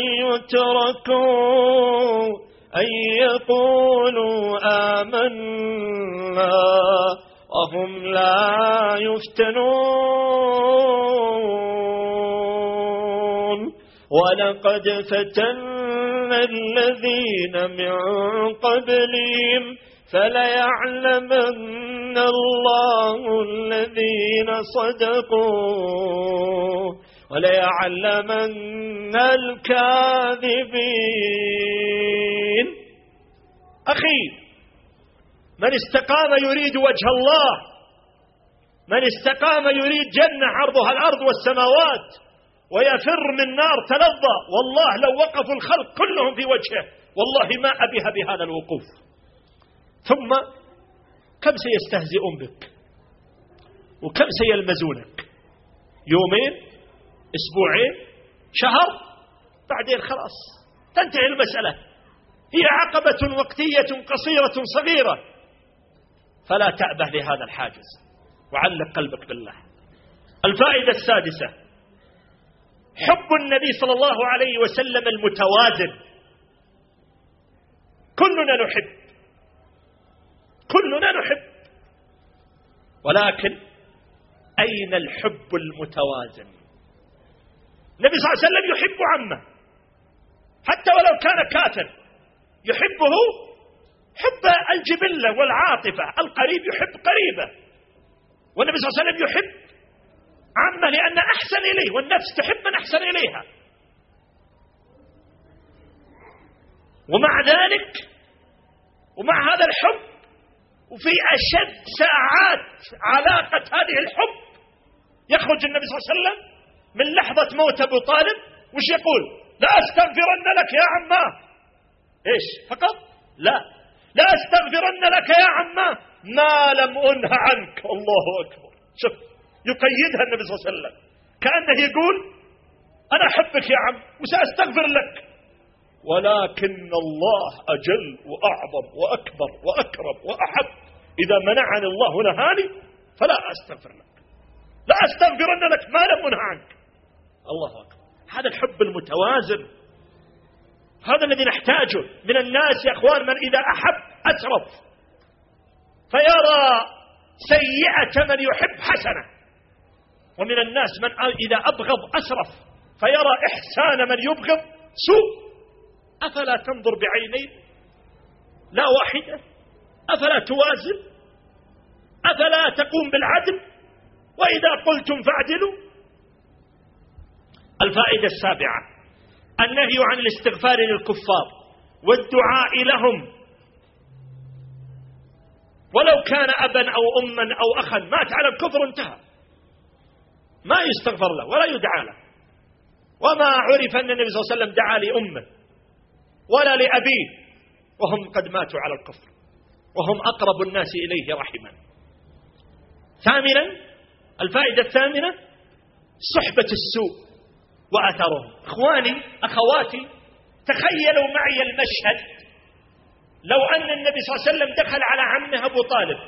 يتركوا أن يقولوا آمنا وهم لا يفتنون ولقد فتنا الذين من قبلهم فليعلمن الله الذين صدقوا وليعلمن الكاذبين. أخي، من استقام يريد وجه الله، من استقام يريد جنة عرضها الأرض والسماوات ويفر من نار تلظى. والله لو وقفوا الخلق كلهم في وجهه والله ما أبيها بهذا الوقوف. ثم كم سيستهزئون بك وكم سيلمزونك؟ يومين، أسبوعين، شهر، بعدين خلاص تنتهي المسألة. هي عقبة وقتية قصيرة صغيرة، فلا تأبه لهذا الحاجز وعلق قلبك بالله. الفائدة السادسة: حب النبي صلى الله عليه وسلم المتوازن. كلنا نحب، كلنا نحب، ولكن أين الحب المتوازن؟ النبي صلى الله عليه وسلم يحب عمه حتى ولو كان كافر، يحبه حب الجبلة والعاطفة، القريب يحب قريبه، والنبي صلى الله عليه وسلم يحب عمه لأن أحسن إليه، والنفس تحب من أحسن إليها. ومع ذلك ومع هذا الحب وفي أشد ساعات علاقة هذه الحب يخرج النبي صلى الله عليه وسلم من لحظة موت أبو طالب وش يقول؟ لا أستغفرن لك يا عماه. إيش فقط؟ لا أستغفرن لك يا عماه ما لم أنه عنك. الله أكبر. شوف يقيدها النبي صلى الله عليه وسلم كأنه يقول أنا أحبك يا عم وسأستغفر لك، ولكن الله أجل وأعظم وأكبر وأكرم وأحب. إذا منعني الله ونهاني فلا أستغفر لك، لا أستغفرن لك ما لم أنه عنك. الله أكبر. هذا الحب المتوازن، هذا الذي نحتاجه من الناس يا أخوان. من إذا أحب أسرف، فيرى سيئة من يحب حسنة، ومن الناس من إذا أبغض أسرف، فيرى إحسان من يبغض سوء. أفلا تنظر بعينين لا واحدة؟ أفلا توازن؟ أفلا تقوم بالعدل؟ وإذا قلتم فاعدلوا. الفائدة السابعة النهي عن الاستغفار للكفار والدعاء لهم، ولو كان أبا أو أما أو أخا مات على الكفر انتهى، ما يستغفر له ولا يدعى له. وما عرف أن النبي صلى الله عليه وسلم دعا لأمه ولا لأبيه وهم قد ماتوا على الكفر، وهم أقرب الناس إليه رحما. ثامنا، الفائدة الثامنة صحبة السوء وأثرهم. إخواني أخواتي، تخيلوا معي المشهد لو أن النبي صلى الله عليه وسلم دخل على عمه أبو طالب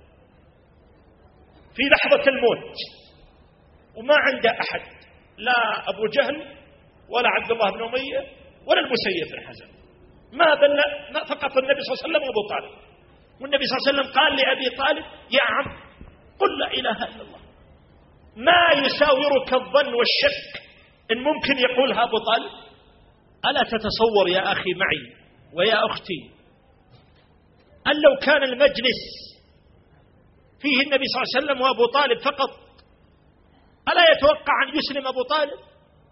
في لحظة الموت وما عنده أحد، لا أبو جهل ولا عبد الله بن أمية ولا المسيب بن حزن، ما فقط النبي صلى الله عليه وسلم وأبو طالب. والنبي صلى الله عليه وسلم قال لأبي طالب يا عم قل لا إله إلا الله. ما يساورك الظن والشك إن ممكن يقولها أبو طالب؟ ألا تتصور يا أخي معي ويا أختي أن لو كان المجلس فيه النبي صلى الله عليه وسلم وأبو طالب فقط، ألا يتوقع أن يسلم أبو طالب؟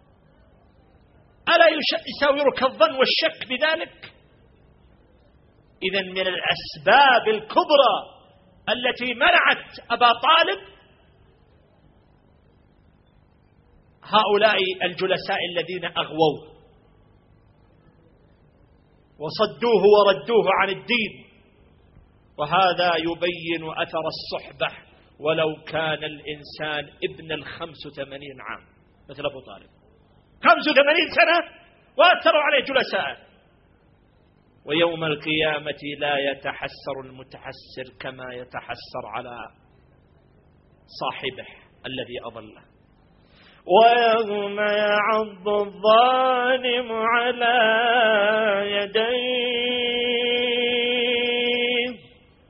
ألا يساورك الظن والشك بذلك؟ إذن من الأسباب الكبرى التي منعت أبا طالب هؤلاء الجلساء الذين أغووه وصدوه وردوه عن الدين. وهذا يبين أثر الصحبة ولو كان الإنسان ابن 85 عام مثل أبو طالب، 85 سنة وأثروا عليه جلساء. ويوم القيامة لا يتحسر المتحسر كما يتحسر على صاحبه الذي أضله. ويوم يعض الظالم على يديه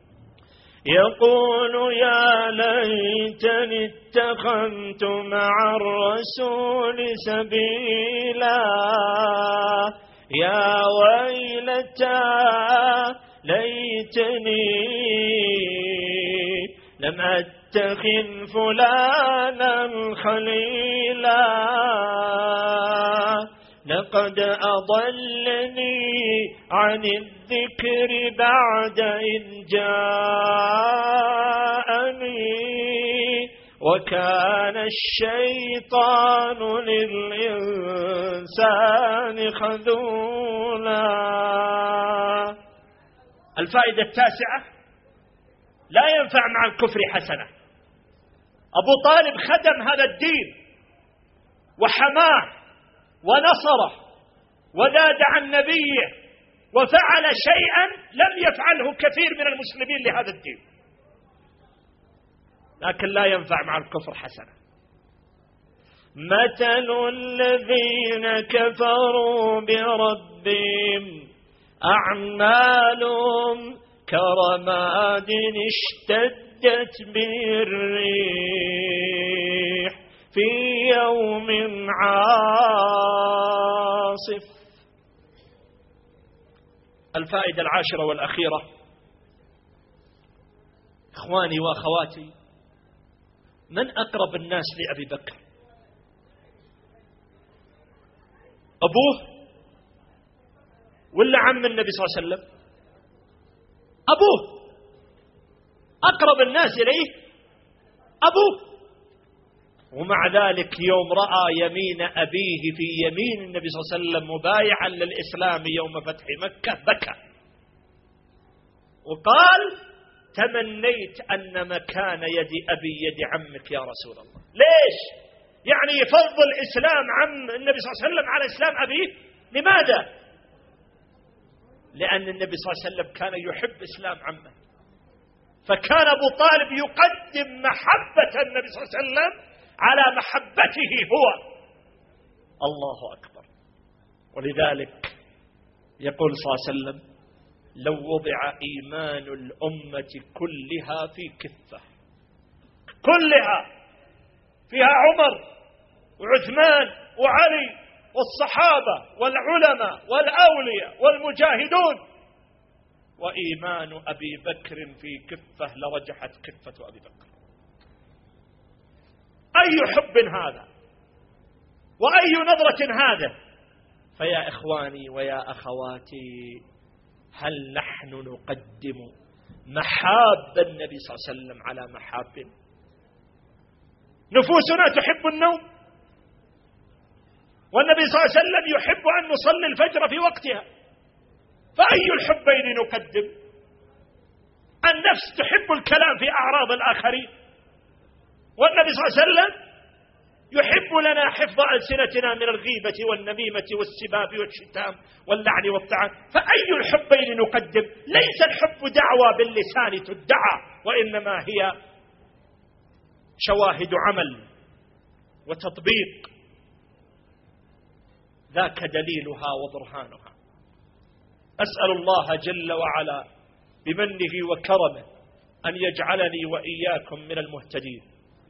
يقول يا ليتني اتخذت مع الرسول سبيلا يا ويلتى ليتني لم أتخذ فلانا خليلا لقد أضلني عن الذكر بعد إذ جاءني وكان الشيطان للإنسان خذولا. الفائدة التاسعة لا ينفع مع الكفر حسنة. أبو طالب خدم هذا الدين وحماه ونصره وذاد عن نبيه وفعل شيئا لم يفعله كثير من المسلمين لهذا الدين، لكن لا ينفع مع الكفر حسنة. مثل الذين كفروا بربهم أعمالهم كرماد اشتدت به الريح في يوم عاصف. الفائدة العاشرة والأخيرة إخواني وأخواتي، من أقرب الناس لأبي بكر؟ أبوه ولا عم النبي صلى الله عليه وسلم؟ أبوه. أقرب الناس إليه أبوه. ومع ذلك يوم رأى يمين أبيه في يمين النبي صلى الله عليه وسلم مبايعا للإسلام يوم فتح مكة بكى وقال: تمنيت أن مكان يد أبي يد عمك يا رسول الله. ليش؟ يعني يفضل إسلام عم النبي صلى الله عليه وسلم على إسلام أبيه؟ لماذا؟ لأن النبي صلى الله عليه وسلم كان يحب إسلام عمه، فكان أبو طالب يقدم محبة النبي صلى الله عليه وسلم على محبته هو. الله أكبر. ولذلك يقول صلى الله عليه وسلم: لو وضع إيمان الأمة كلها في كفة، كلها، فيها عمر وعثمان وعلي والصحابة والعلماء والأولياء والمجاهدون، وإيمان أبي بكر في كفة لرجحت كفة أبي بكر. أي حب هذا وأي نظرة هذا. فيا إخواني ويا أخواتي، هل نحن نقدم محاب النبي صلى الله عليه وسلم على محابنا؟ نفوسنا تحب النوم، والنبي صلى الله عليه وسلم يحب أن نصلي الفجر في وقتها، فأي الحبين نقدم؟ النفس تحب الكلام في أعراض الآخرين، والنبي صلى الله عليه وسلم يحب لنا حفظ ألسنتنا من الغيبة والنميمة والسباب والشتام واللعن والطعن. فأي الحبين نقدم؟ ليس الحب دعوى باللسان تدعى، وإنما هي شواهد عمل وتطبيق، ذاك دليلها وبرهانها. أسأل الله جل وعلا بمنه وكرمه أن يجعلني وإياكم من المهتدين.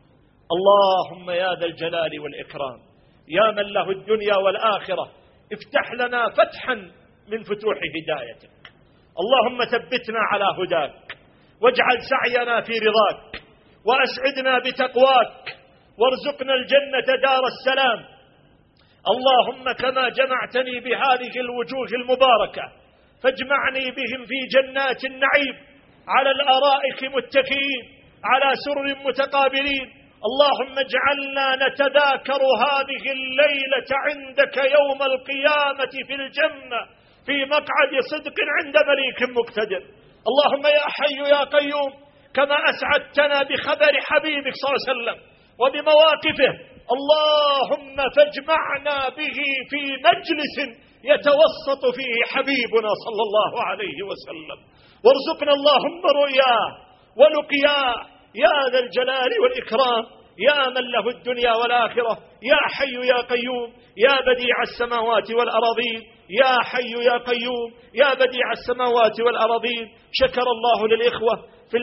اللهم يا ذا الجلال والإكرام، يا من له الدنيا والآخرة، افتح لنا فتحا من فتوح هدايتك. اللهم ثبتنا على هداك، واجعل سعينا في رضاك، وأسعدنا بتقواك، وارزقنا الجنة دار السلام. اللهم كما جمعتني بهذه الوجوه المباركة فاجمعني بهم في جنات النعيم على الأرائك متكئين على سرر متقابلين. اللهم اجعلنا نتذاكر هذه الليلة عندك يوم القيامة في الجنة في مقعد صدق عند مليك مقتدر. اللهم يا حي يا قيوم، كما أسعدتنا بخبر حبيبك صلى الله عليه وسلم وبمواقفه، اللهم فاجمعنا به في مجلس يتوسط فيه حبيبنا صلى الله عليه وسلم، وارزقنا اللهم رؤياه ولقياه يا ذا الجلال والإكرام، يا من له الدنيا والآخرة، يا حي يا قيوم، يا بديع السماوات والأراضين، يا حي يا قيوم، يا بديع السماوات والأراضين. شكر الله للإخوة في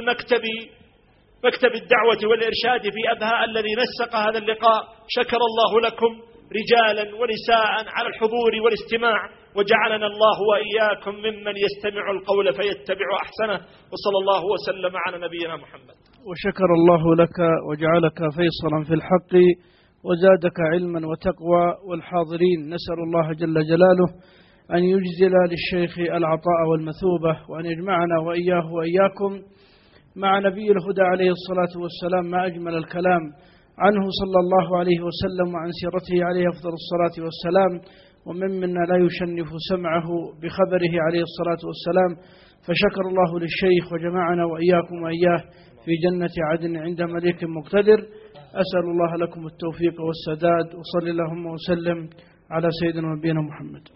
مكتب الدعوة والإرشاد في أبها الذي نسق هذا اللقاء، شكر الله لكم رجالا ونساء على الحضور والاستماع، وجعلنا الله وإياكم ممن يستمع القول فيتبع أحسنه، وصلى الله وسلم على نبينا محمد. وشكر الله لك وجعلك فيصلا في الحق وزادك علما وتقوى. والحاضرين نسأل الله جل جلاله أن يجزل للشيخ العطاء والمثوبة، وأن يجمعنا وإياه وإياكم مع نبي الهدى عليه الصلاة والسلام. ما أجمل الكلام عنه صلى الله عليه وسلم وعن سيرته عليه أفضل الصلاة والسلام، ومنا لا يشنف سمعه بخبره عليه الصلاة والسلام. فشكر الله للشيخ وجمعنا وإياكم وإياه في جنة عدن عند مليك مقتدر. أسأل الله لكم التوفيق والسداد، وصلى اللهم وسلم على سيدنا ونبينا محمد.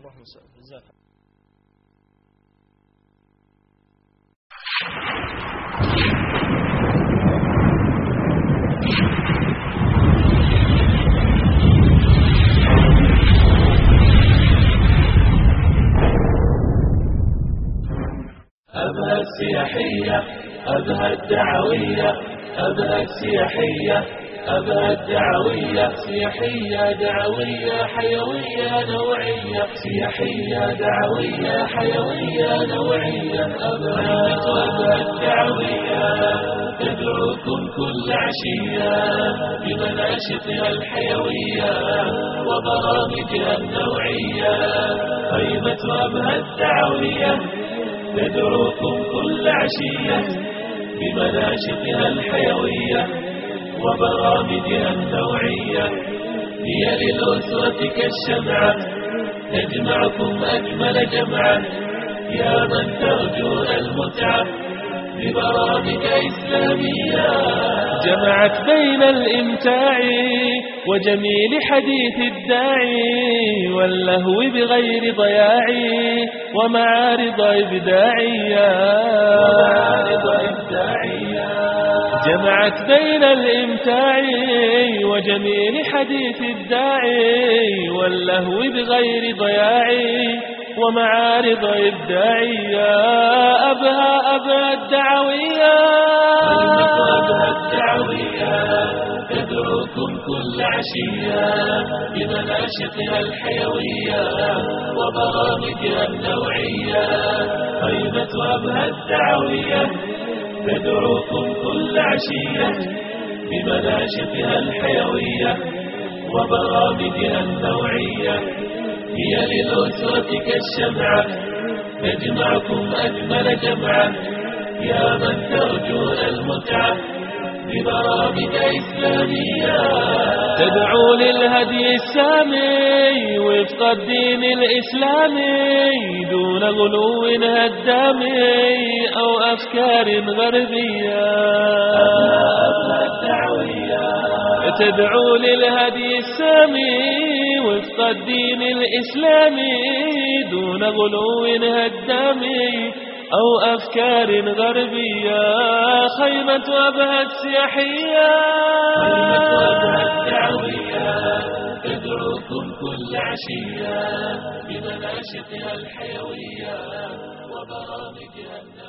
أبها السياحية، أبها الدعوية، أبها السياحية، أبها الدعوية، سياحية دعوية حيوية نوعية، سياحية دعوية حيوية نوعية. أبها الدعوية تدعوكم كل عشية بمناشطها الحيوية وبرامجها النوعية. خيمة أبها الدعوية تدعوكم كل عشية بمناشطها الحيوية وبرامجها النوعية هي للأسرة كالشمعة تجمعكم أجمل جمعة يا من ترجون المتعة ببرامج إسلامية جمعت بين الإمتاع وجميل حديث الداعي واللهو بغير ضياع ومعارض إبداعية جمعت بين الإمتاع وجميل حديث الداعي واللهو بغير ضياع ومعارض إبداعية أبهى الدعوية تدعوكم كل عشية بمناشطها الحيوية وبرامجها النوعية خيمة أبهى الدعوية تدعوكم كل عشية بمناشطها الحيوية وبرامجها النوعية هي للأسرة كالشمعة تجمعكم أجمل جمعة يا من ترجون المتعة ببرامج إسلامية تدعو للهدي السامي وفق الدين الإسلامي دون غلو هدامي أو أفكار غربية تدعو للهدي السامي وفق الدين الإسلامي دون غلو هدامي أو أفكار غربية خيمة أبهى السياحية تدعوكم كل عشية بمناشطها الحيوية وبرامجها